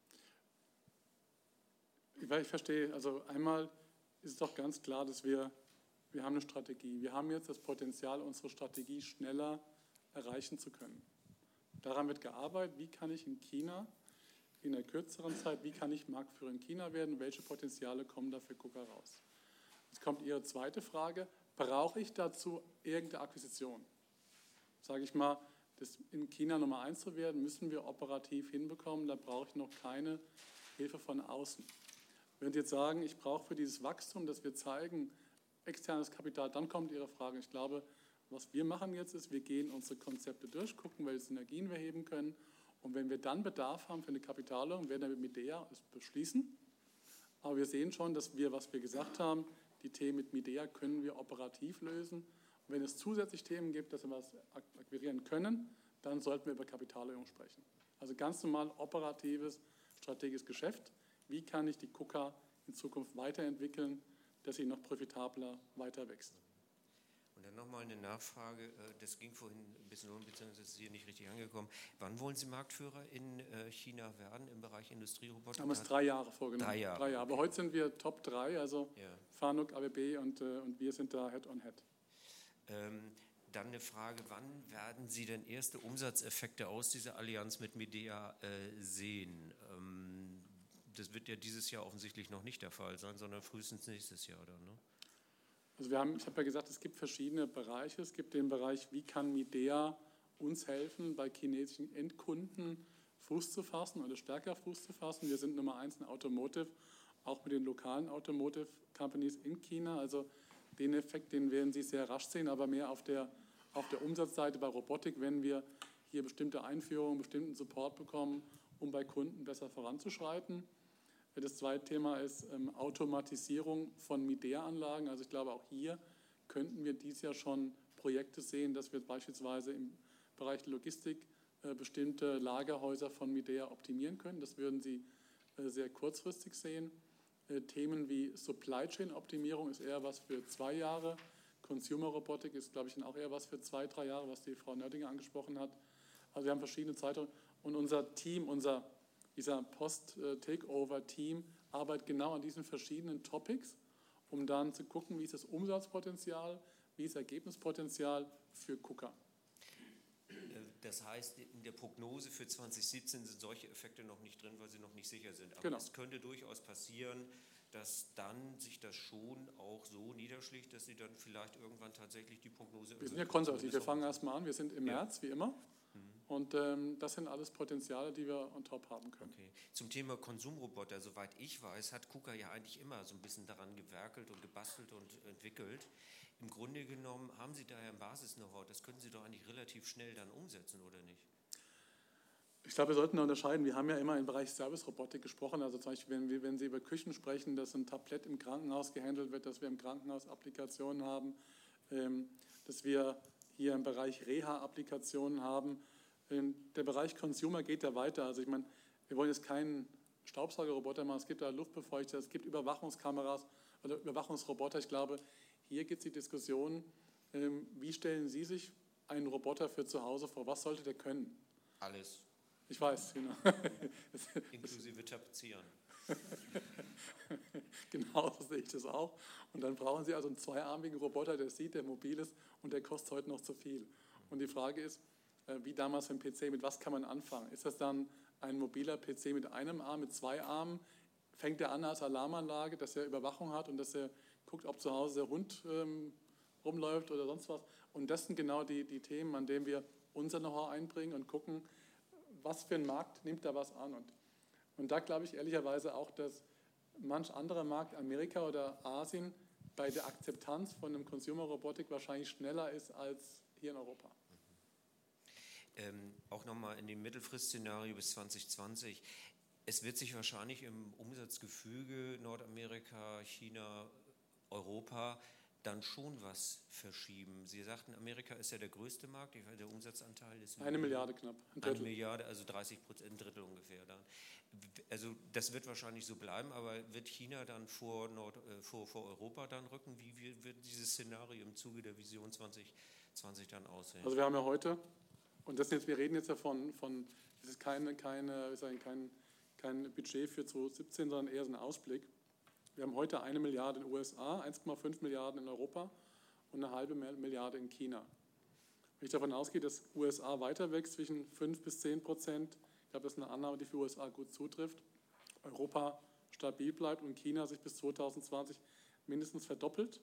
Ich verstehe, also einmal ist es doch ganz klar, dass wir haben eine Strategie. Wir haben jetzt das Potenzial, unsere Strategie schneller erreichen zu können. Daran wird gearbeitet, wie kann ich in China in einer kürzeren Zeit, wie kann ich Marktführer in China werden, welche Potenziale kommen da für KUKA raus. Jetzt kommt Ihre zweite Frage, brauche ich dazu irgendeine Akquisition? Sage ich mal, das in China Nummer 1 zu werden, müssen wir operativ hinbekommen, da brauche ich noch keine Hilfe von außen. Wenn Sie jetzt sagen, ich brauche für dieses Wachstum, dass wir zeigen, externes Kapital, dann kommt Ihre Frage. Ich glaube, was wir machen jetzt ist, wir gehen unsere Konzepte durch, gucken, welche Synergien wir heben können. Und wenn wir dann Bedarf haben für eine Kapitalerhöhung, werden wir mit Midea es beschließen. Aber wir sehen schon, dass wir, was wir gesagt haben, die Themen mit Midea können wir operativ lösen. Und wenn es zusätzlich Themen gibt, dass wir was akquirieren können, dann sollten wir über Kapitalerhöhung sprechen. Also ganz normal operatives, strategisches Geschäft. Wie kann ich die KUKA in Zukunft weiterentwickeln, dass sie noch profitabler weiter wächst? Und dann nochmal eine Nachfrage, das ging vorhin ein bisschen um, beziehungsweise ist hier nicht richtig angekommen. Wann wollen Sie Marktführer in China werden im Bereich Industrieroboter? Wir haben es 3 Jahre vorgenommen. 3 Jahre. 3 Jahre. Aber heute sind wir Top 3, also ja. Fanuc, ABB und wir sind da Head on Head. Dann eine Frage, wann werden Sie denn erste Umsatzeffekte aus dieser Allianz mit Midea sehen? Das wird ja dieses Jahr offensichtlich noch nicht der Fall sein, sondern frühestens nächstes Jahr, oder? Ne? Also ich habe ja gesagt, es gibt verschiedene Bereiche. Es gibt den Bereich, wie kann Midea uns helfen, bei chinesischen Endkunden Fuß zu fassen oder stärker Fuß zu fassen. Wir sind Nummer 1 in Automotive, auch mit den lokalen Automotive Companies in China. Also den Effekt, den werden Sie sehr rasch sehen, aber mehr auf der Umsatzseite bei Robotik, wenn wir hier bestimmte Einführungen, bestimmten Support bekommen, um bei Kunden besser voranzuschreiten. Das zweite Thema ist Automatisierung von Midea-Anlagen. Also ich glaube, auch hier könnten wir dieses Jahr schon Projekte sehen, dass wir beispielsweise im Bereich Logistik bestimmte Lagerhäuser von Midea optimieren können. Das würden Sie sehr kurzfristig sehen. Themen wie Supply Chain Optimierung ist eher was für 2 Jahre. Consumer Robotik ist, glaube ich, auch eher was für 2, 3 Jahre, was die Frau Nöttinger angesprochen hat. Also wir haben verschiedene Zeitungen und unser Team, dieser Post-Takeover-Team arbeitet genau an diesen verschiedenen Topics, um dann zu gucken, wie ist das Umsatzpotenzial, wie ist das Ergebnispotenzial für KUKA. Das heißt, in der Prognose für 2017 sind solche Effekte noch nicht drin, weil sie noch nicht sicher sind. Aber genau. Es könnte durchaus passieren, dass dann sich das schon auch so niederschlägt, dass sie dann vielleicht irgendwann tatsächlich die Prognose... Wir sind ja konservativ, wir fangen erstmal an, wir sind im März, wie immer. Und das sind alles Potenziale, die wir on top haben können. Okay. Zum Thema Konsumroboter, soweit ich weiß, hat KUKA ja eigentlich immer so ein bisschen daran gewerkelt und gebastelt und entwickelt. Im Grunde genommen haben Sie daher ein Basis-Know-how, das können Sie doch eigentlich relativ schnell dann umsetzen, oder nicht? Ich glaube, wir sollten da unterscheiden. Wir haben ja immer im Bereich Service-Robotik gesprochen. Also zum Beispiel, wenn Sie über Küchen sprechen, dass ein Tablett im Krankenhaus gehandelt wird, dass wir im Krankenhaus Applikationen haben, dass wir hier im Bereich Reha-Applikationen haben. Der Bereich Consumer geht da weiter. Also ich meine, wir wollen jetzt keinen Staubsaugerroboter machen, es gibt da Luftbefeuchter, es gibt Überwachungskameras oder Überwachungsroboter. Ich glaube, hier gibt es die Diskussion, wie stellen Sie sich einen Roboter für zu Hause vor? Was sollte der können? Alles. Ich weiß, genau. Inklusive Tapezieren. Genau, so sehe ich das auch. Und dann brauchen Sie also einen zweiarmigen Roboter, der sieht, der mobil ist und der kostet heute noch zu viel. Und die Frage ist, wie damals beim PC, mit was kann man anfangen? Ist das dann ein mobiler PC mit einem Arm, mit 2 Armen? Fängt der an als Alarmanlage, dass er Überwachung hat und dass er guckt, ob zu Hause der Hund rumläuft oder sonst was? Und das sind genau die Themen, an denen wir unser Know-how einbringen und gucken, was für ein Markt nimmt da was an. Und da glaube ich ehrlicherweise auch, dass manch anderer Markt, Amerika oder Asien, bei der Akzeptanz von einem Consumer-Robotik wahrscheinlich schneller ist als hier in Europa. Auch nochmal in dem Mittelfristszenario bis 2020. Es wird sich wahrscheinlich im Umsatzgefüge Nordamerika, China, Europa dann schon was verschieben. Sie sagten, Amerika ist ja der größte Markt, der Umsatzanteil ist... 1 Milliarde knapp. 1 Milliarde, also 30%, ein Drittel ungefähr dann. Also das wird wahrscheinlich so bleiben, aber wird China dann vor Europa dann rücken? Wie wird dieses Szenario im Zuge der Vision 2020 dann aussehen? Also wir haben ja heute, und wir reden jetzt ja von das ist kein Budget für 2017, sondern eher so ein Ausblick. Wir haben heute 1 Milliarde in den USA, 1,5 Milliarden in Europa und eine halbe Milliarde in China. Wenn ich davon ausgehe, dass USA weiter wächst zwischen 5 bis 10%, ich glaube, das ist eine Annahme, die für USA gut zutrifft, Europa stabil bleibt und China sich bis 2020 mindestens verdoppelt,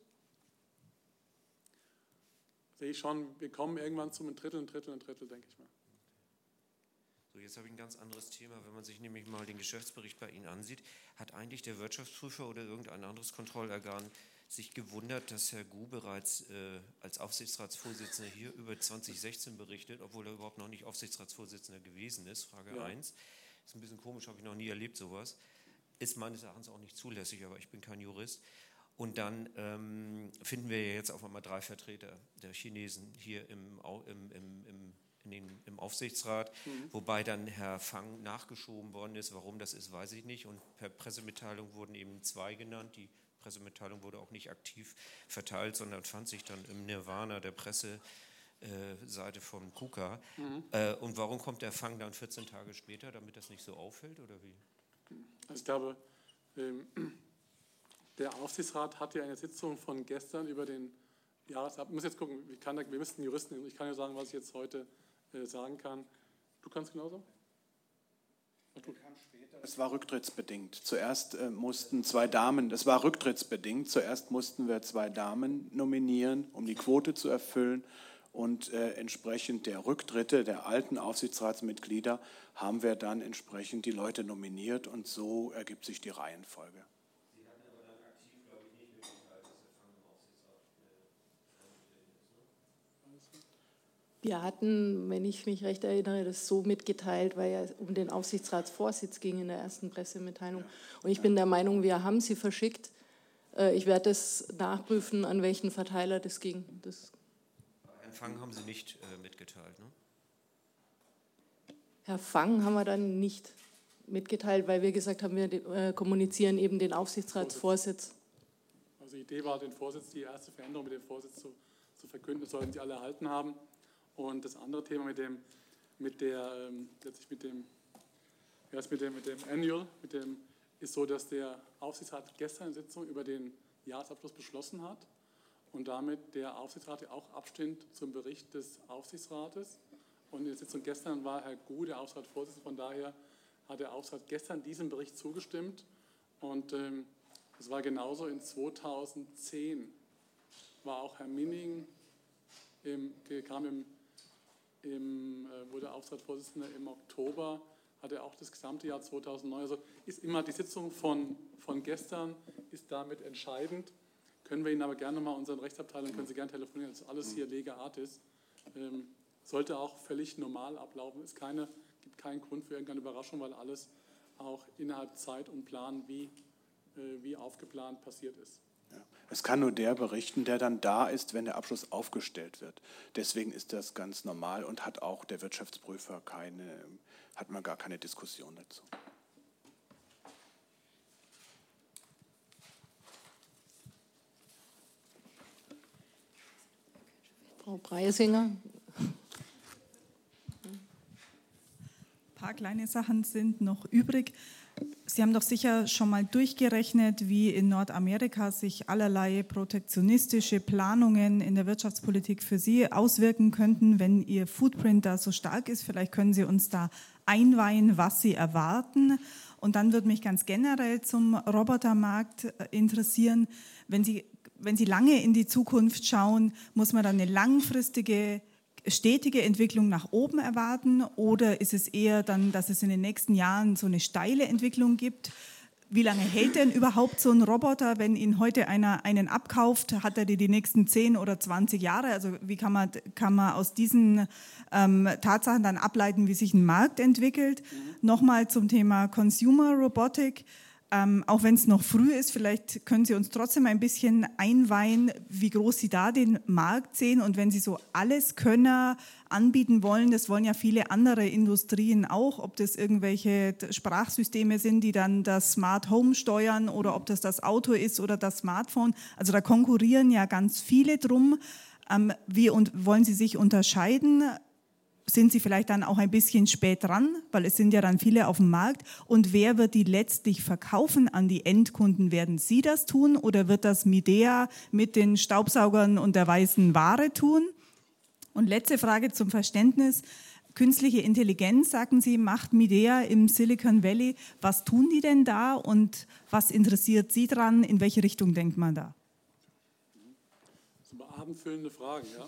sehe ich schon, wir kommen irgendwann zum ein Drittel, denke ich mal. So, jetzt habe ich ein ganz anderes Thema. Wenn man sich nämlich mal den Geschäftsbericht bei Ihnen ansieht, hat eigentlich der Wirtschaftsprüfer oder irgendein anderes Kontrollorgan sich gewundert, dass Herr Gu bereits als Aufsichtsratsvorsitzender hier über 2016 berichtet, obwohl er überhaupt noch nicht Aufsichtsratsvorsitzender gewesen ist. Frage 1. Ist ein bisschen komisch, habe ich noch nie erlebt, sowas. Ist meines Erachtens auch nicht zulässig, aber ich bin kein Jurist. Und dann finden wir jetzt auf einmal 3 Vertreter der Chinesen hier im Aufsichtsrat, wobei dann Herr Fang nachgeschoben worden ist. Warum das ist, weiß ich nicht. Und per Pressemitteilung wurden eben 2 genannt. Die Pressemitteilung wurde auch nicht aktiv verteilt, sondern fand sich dann im Nirvana der Presseseite von KUKA. Und warum kommt der Fang dann 14 Tage später, damit das nicht so auffällt, oder wie? Also ich glaube, der Aufsichtsrat hat ja eine Sitzung von gestern über den Jahresabschluss. Ich muss jetzt gucken, wir müssten Juristen, ich kann ja sagen, was ich jetzt heute sagen kann. Du kannst genauso? Es war rücktrittsbedingt. Zuerst mussten 2 Damen, es war rücktrittsbedingt, zuerst mussten wir 2 Damen nominieren, um die Quote zu erfüllen. Und entsprechend der Rücktritte der alten Aufsichtsratsmitglieder haben wir dann entsprechend die Leute nominiert und so ergibt sich die Reihenfolge. Sie hatten aber dann aktiv, glaube ich, nicht mitgeteilt, dass der Fang im Aufsichtsrat ist, ne? Wir hatten, wenn ich mich recht erinnere, das so mitgeteilt, weil ja um den Aufsichtsratsvorsitz ging in der ersten Pressemitteilung. Und ich bin der Meinung, wir haben sie verschickt. Ich werde das nachprüfen, an welchen Verteiler das ging. Herrn Fang haben Sie nicht mitgeteilt, ne? Herr Fang haben wir dann nicht mitgeteilt, weil wir gesagt haben, wir kommunizieren eben den Aufsichtsratsvorsitz. Also die Idee war, den Vorsitz, die erste Veränderung mit dem Vorsitz zu verkünden, das sollten Sie alle erhalten haben. Und das andere Thema mit dem Annual, ist so, dass der Aufsichtsrat gestern in der Sitzung über den Jahresabschluss beschlossen hat und damit der Aufsichtsrat auch abstimmt zum Bericht des Aufsichtsrates. Und in der Sitzung gestern war Herr Gu, der Aufsichtsratsvorsitzende, von daher hat der Aufsichtsrat gestern diesem Bericht zugestimmt. Und das war genauso in 2010, war auch Herr Minning, wurde Aufsichtsratsvorsitzender im Oktober, hat er auch das gesamte Jahr 2009. Also ist immer die Sitzung von gestern ist damit entscheidend. Können wir Ihnen aber gerne mal unseren Rechtsabteilung, können Sie gerne telefonieren, dass alles hier lege artis. Sollte auch völlig normal ablaufen. Es gibt keinen Grund für irgendeine Überraschung, weil alles auch innerhalb Zeit und Plan wie aufgeplant passiert ist. Ja. Es kann nur der berichten, der dann da ist, wenn der Abschluss aufgestellt wird. Deswegen ist das ganz normal und hat auch der Wirtschaftsprüfer hat man gar keine Diskussion dazu. Frau Breisinger. Ein paar kleine Sachen sind noch übrig. Sie haben doch sicher schon mal durchgerechnet, wie in Nordamerika sich allerlei protektionistische Planungen in der Wirtschaftspolitik für Sie auswirken könnten, wenn Ihr Footprint da so stark ist. Vielleicht können Sie uns da einweihen, was Sie erwarten. Und dann würde mich ganz generell zum Robotermarkt interessieren. Wenn Sie lange in die Zukunft schauen, muss man dann eine langfristige stetige Entwicklung nach oben erwarten oder ist es eher dann, dass es in den nächsten Jahren so eine steile Entwicklung gibt? Wie lange hält denn überhaupt so ein Roboter, wenn ihn heute einer einen abkauft, hat er die nächsten 10 oder 20 Jahre? Also wie kann man aus diesen Tatsachen dann ableiten, wie sich ein Markt entwickelt? Nochmal zum Thema Consumer Robotic. Auch wenn es noch früh ist, vielleicht können Sie uns trotzdem ein bisschen einweihen, wie groß Sie da den Markt sehen. Und wenn Sie so Alleskönner anbieten wollen, das wollen ja viele andere Industrien auch, ob das irgendwelche Sprachsysteme sind, die dann das Smart Home steuern oder ob das Auto ist oder das Smartphone. Also da konkurrieren ja ganz viele drum. Wie wollen Sie sich unterscheiden? Sind Sie vielleicht dann auch ein bisschen spät dran, weil es sind ja dann viele auf dem Markt. Und wer wird die letztlich verkaufen an die Endkunden? Werden Sie das tun oder wird das Midea mit den Staubsaugern und der weißen Ware tun? Und letzte Frage zum Verständnis. Künstliche Intelligenz, sagen Sie, macht Midea im Silicon Valley. Was tun die denn da und was interessiert Sie dran? In welche Richtung denkt man da? Das sind abendfüllende Fragen, ja.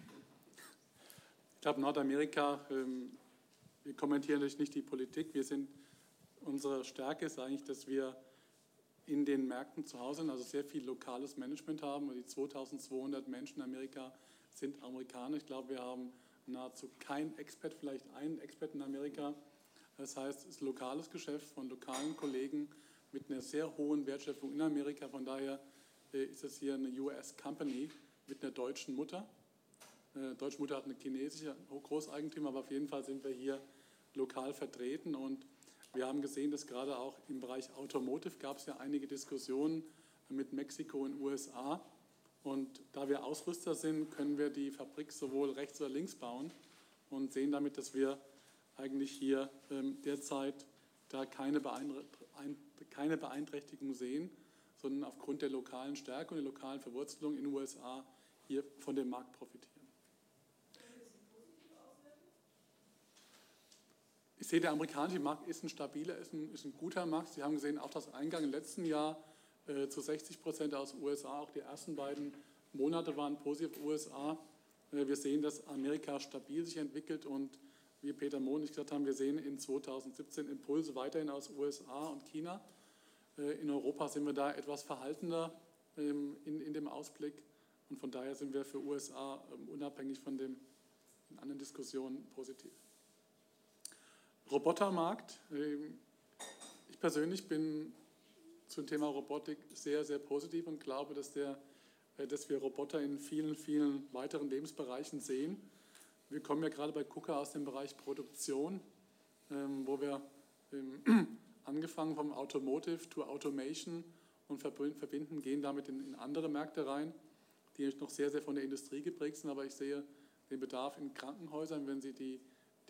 Ich glaube, Nordamerika, wir kommentieren natürlich nicht die Politik. Unsere Stärke ist eigentlich, dass wir in den Märkten zu Hause sind, also sehr viel lokales Management haben. Und die 2200 Menschen in Amerika sind Amerikaner. Ich glaube, wir haben nahezu keinen Expat, vielleicht einen Expat in Amerika. Das heißt, es ist lokales Geschäft von lokalen Kollegen mit einer sehr hohen Wertschöpfung in Amerika. Von daher ist es hier eine US-Company mit einer deutschen Mutter. Deutsche Mutter hat eine chinesische Großeigentümer, aber auf jeden Fall sind wir hier lokal vertreten und wir haben gesehen, dass gerade auch im Bereich Automotive gab es ja einige Diskussionen mit Mexiko und USA und da wir Ausrüster sind, können wir die Fabrik sowohl rechts oder links bauen und sehen damit, dass wir eigentlich hier derzeit da keine Beeinträchtigung sehen, sondern aufgrund der lokalen Stärke und der lokalen Verwurzelung in den USA hier von dem Markt profitieren. Ich sehe, der amerikanische Markt ist ein stabiler, ist ein guter Markt. Sie haben gesehen, auch das Eingang im letzten Jahr zu 60% aus den USA, auch die ersten beiden Monate waren positiv USA. Wir sehen, dass Amerika stabil sich entwickelt und wie Peter Mohn nicht gesagt haben, wir sehen in 2017 Impulse weiterhin aus USA und China. In Europa sind wir da etwas verhaltener in dem Ausblick und von daher sind wir für USA unabhängig von den anderen Diskussionen positiv. Robotermarkt. Ich persönlich bin zum Thema Robotik sehr, sehr positiv und glaube, dass wir Roboter in vielen, vielen weiteren Lebensbereichen sehen. Wir kommen ja gerade bei KUKA aus dem Bereich Produktion, wo wir angefangen vom Automotive to Automation und verbinden, gehen damit in andere Märkte rein, die noch sehr, sehr von der Industrie geprägt sind, aber ich sehe den Bedarf in Krankenhäusern, wenn Sie die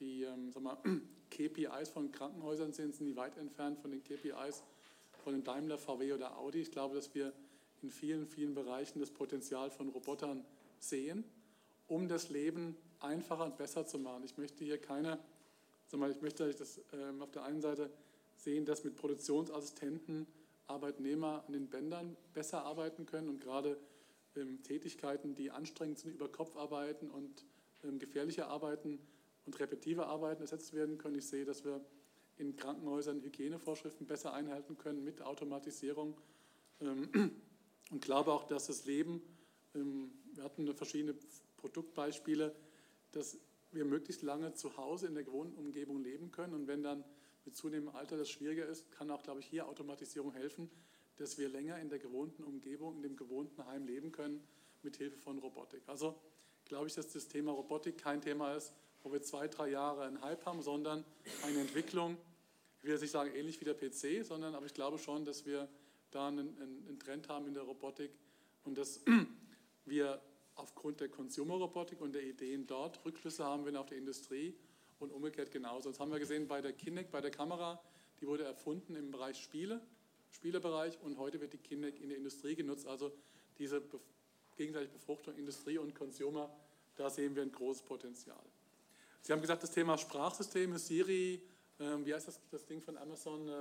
KPIs von Krankenhäusern sehen, sind die weit entfernt von den KPIs von dem Daimler, VW oder Audi. Ich glaube, dass wir in vielen, vielen Bereichen das Potenzial von Robotern sehen, um das Leben einfacher und besser zu machen. Ich möchte hier ich möchte das auf der einen Seite sehen, dass mit Produktionsassistenten Arbeitnehmer an den Bändern besser arbeiten können und gerade Tätigkeiten, die anstrengend sind, über Kopfarbeiten und gefährliche Arbeiten und repetitive Arbeiten ersetzt werden können. Ich sehe, dass wir in Krankenhäusern Hygienevorschriften besser einhalten können mit Automatisierung und glaube auch, dass das Leben, wir hatten verschiedene Produktbeispiele, dass wir möglichst lange zu Hause in der gewohnten Umgebung leben können und wenn dann mit zunehmendem Alter das schwieriger ist, kann auch, glaube ich, hier Automatisierung helfen, dass wir länger in der gewohnten Umgebung, in dem gewohnten Heim leben können, mit Hilfe von Robotik. Also glaube ich, dass das Thema Robotik kein Thema ist, wo wir 2-3 Jahre einen Hype haben, sondern eine Entwicklung, ich will jetzt nicht sagen ähnlich wie der PC, aber ich glaube schon, dass wir da einen Trend haben in der Robotik und dass wir aufgrund der Consumer-Robotik und der Ideen dort Rückschlüsse haben werden auf die Industrie und umgekehrt genauso. Das haben wir gesehen bei der Kinect, bei der Kamera, die wurde erfunden im Bereich Spielebereich und heute wird die Kinect in der Industrie genutzt. Also diese gegenseitige Befruchtung Industrie und Consumer, da sehen wir ein großes Potenzial. Sie haben gesagt, das Thema Sprachsysteme, Siri, wie heißt das Ding von Amazon?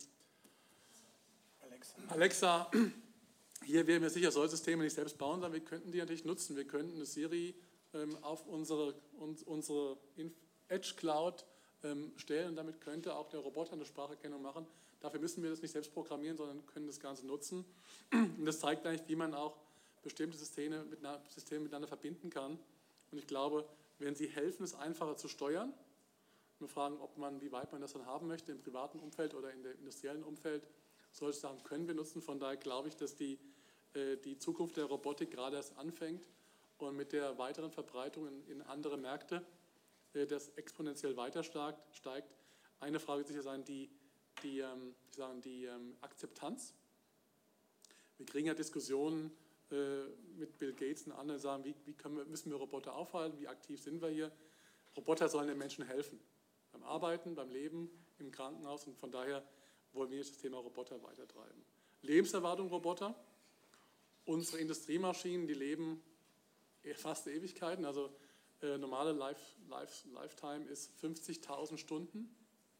Alexa. Hier werden wir sicher solche Systeme nicht selbst bauen, sondern wir könnten die natürlich nutzen. Wir könnten eine Siri auf unsere Edge Cloud stellen und damit könnte auch der Roboter eine Spracherkennung machen. Dafür müssen wir das nicht selbst programmieren, sondern können das Ganze nutzen. Und das zeigt eigentlich, wie man auch bestimmte Systeme miteinander verbinden kann. Und ich glaube, wenn sie helfen, es einfacher zu steuern, wir fragen, wie weit man das dann haben möchte, im privaten Umfeld oder in dem industriellen Umfeld, solche Sachen können wir nutzen. Von daher glaube ich, dass die Zukunft der Robotik gerade erst anfängt und mit der weiteren Verbreitung in andere Märkte das exponentiell weiter steigt. Eine Frage wird sicher sein, die Akzeptanz. Wir kriegen ja Diskussionen mit Bill Gates und anderen, die sagen, müssen wir Roboter aufhalten, wie aktiv sind wir hier. Roboter sollen den Menschen helfen, beim Arbeiten, beim Leben, im Krankenhaus und von daher wollen wir das Thema Roboter weitertreiben. Lebenserwartung Roboter. Unsere Industriemaschinen, die leben fast Ewigkeiten, also normale Lifetime ist 50.000 Stunden.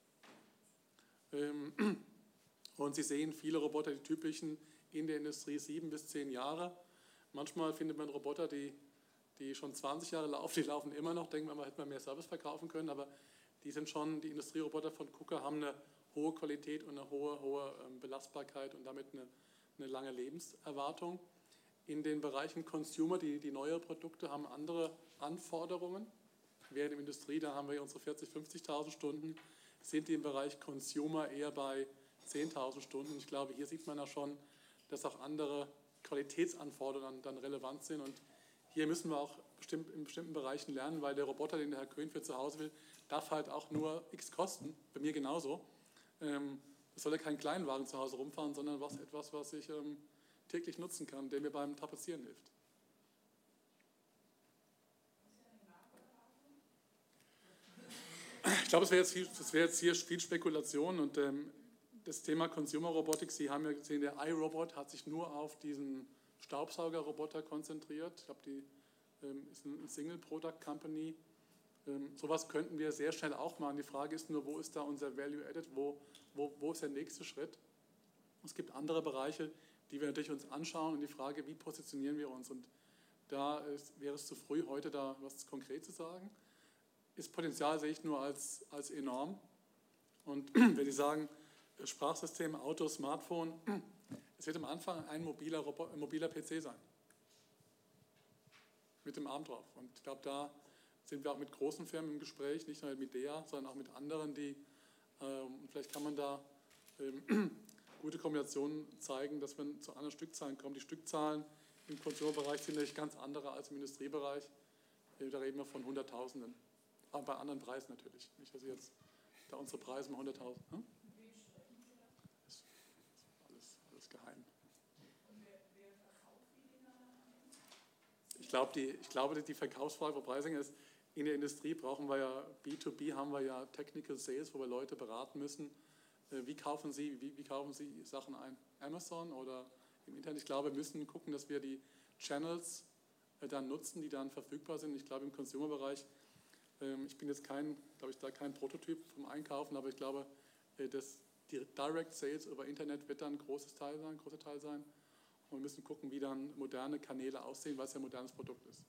Und Sie sehen viele Roboter, die typischen in der Industrie 7 bis 10 Jahre. Manchmal findet man Roboter, die schon 20 Jahre laufen, die laufen immer noch, denken wir mal, hätte man mehr Service verkaufen können, aber die Industrieroboter von KUKA haben eine hohe Qualität und eine hohe Belastbarkeit und damit eine lange Lebenserwartung. In den Bereichen Consumer, die neue Produkte haben andere Anforderungen. Während in der Industrie, da haben wir unsere 40.000, 50.000 Stunden, sind die im Bereich Consumer eher bei 10.000 Stunden. Ich glaube, hier sieht man ja schon, dass auch andere Qualitätsanforderungen dann relevant sind. Und hier müssen wir auch in bestimmten Bereichen lernen, weil der Roboter, den der Herr Köhn für zu Hause will, darf halt auch nur X kosten. Bei mir genauso. Es soll ja keinen Kleinwagen zu Hause rumfahren, sondern etwas, was ich täglich nutzen kann, der mir beim Tapezieren hilft. Ich glaube, es wäre jetzt hier viel Spekulation und das Thema Consumer Robotik, Sie haben ja gesehen, der iRobot hat sich nur auf diesen Staubsaugerroboter konzentriert. Ich glaube, die ist eine Single Product Company. Sowas könnten wir sehr schnell auch machen. Die Frage ist nur, wo ist da unser Value Added, wo ist der nächste Schritt? Es gibt andere Bereiche, die wir natürlich uns anschauen und die Frage, wie positionieren wir uns? Und da wäre es zu früh, heute da was konkret zu sagen. Das Potenzial sehe ich nur als enorm. Und wenn Sie sagen, Sprachsystem, Auto, Smartphone, es wird am Anfang ein mobiler PC sein. Mit dem Arm drauf. Und ich glaube, da sind wir auch mit großen Firmen im Gespräch, nicht nur mit Midea, sondern auch mit anderen, vielleicht kann man da gute Kombinationen zeigen, dass wir zu anderen Stückzahlen kommen. Die Stückzahlen im Consumer-Bereich sind natürlich ganz andere als im Industriebereich. Da reden wir von Hunderttausenden. Aber bei anderen Preisen natürlich. Nicht, dass Sie jetzt da unsere Preise mal 100.000. Hm? Das ist alles geheim. Ich glaube, die Verkaufsfrage bei Pricing ist, in der Industrie brauchen wir ja, B2B haben wir ja Technical Sales, wo wir Leute beraten müssen. Wie kaufen Sie Sachen ein? Amazon oder im Internet? Ich glaube, wir müssen gucken, dass wir die Channels dann nutzen, die dann verfügbar sind. Ich glaube, im Consumer-Bereich, ich bin jetzt kein Prototyp vom Einkaufen, aber ich glaube, dass die Direct Sales über Internet wird dann ein großer Teil sein. Und wir müssen gucken, wie dann moderne Kanäle aussehen, weil es ja ein modernes Produkt ist.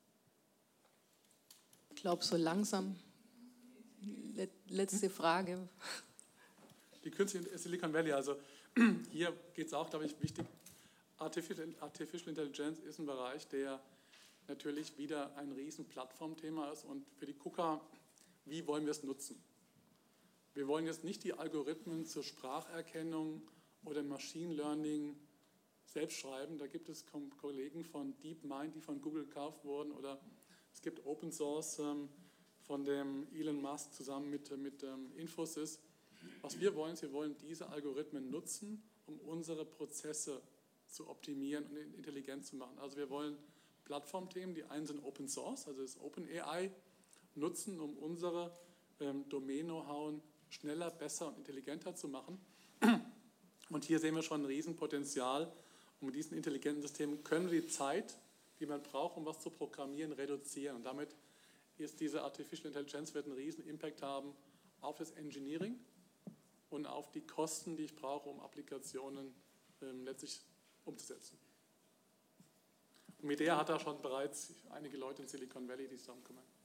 Ich glaube, so langsam. Letzte Frage. Die Künstliche Silicon Valley, also hier geht es auch, glaube ich, wichtig. Artificial Intelligence ist ein Bereich, der natürlich wieder ein riesen Plattformthema ist und für die Gucker, wie wollen wir es nutzen? Wir wollen jetzt nicht die Algorithmen zur Spracherkennung oder Machine Learning selbst schreiben. Da gibt es Kollegen von DeepMind, die von Google gekauft wurden, oder es gibt Open Source von dem Elon Musk zusammen mit Infosys. Was wir wollen, ist, wir wollen diese Algorithmen nutzen, um unsere Prozesse zu optimieren und intelligent zu machen. Also wir wollen Plattformthemen, die einen sind Open Source, also das OpenAI, nutzen, um unsere Domain-Know-how schneller, besser und intelligenter zu machen. Und hier sehen wir schon ein Riesenpotenzial. Und mit diesen intelligenten Systemen können wir die Zeit, die man braucht, um was zu programmieren, reduzieren. Und damit ist diese Artificial Intelligence wird einen riesen Impact haben auf das Engineering und auf die Kosten, die ich brauche, um Applikationen letztlich umzusetzen. Und Midea hat da schon bereits einige Leute in Silicon Valley, die sich darum kümmern.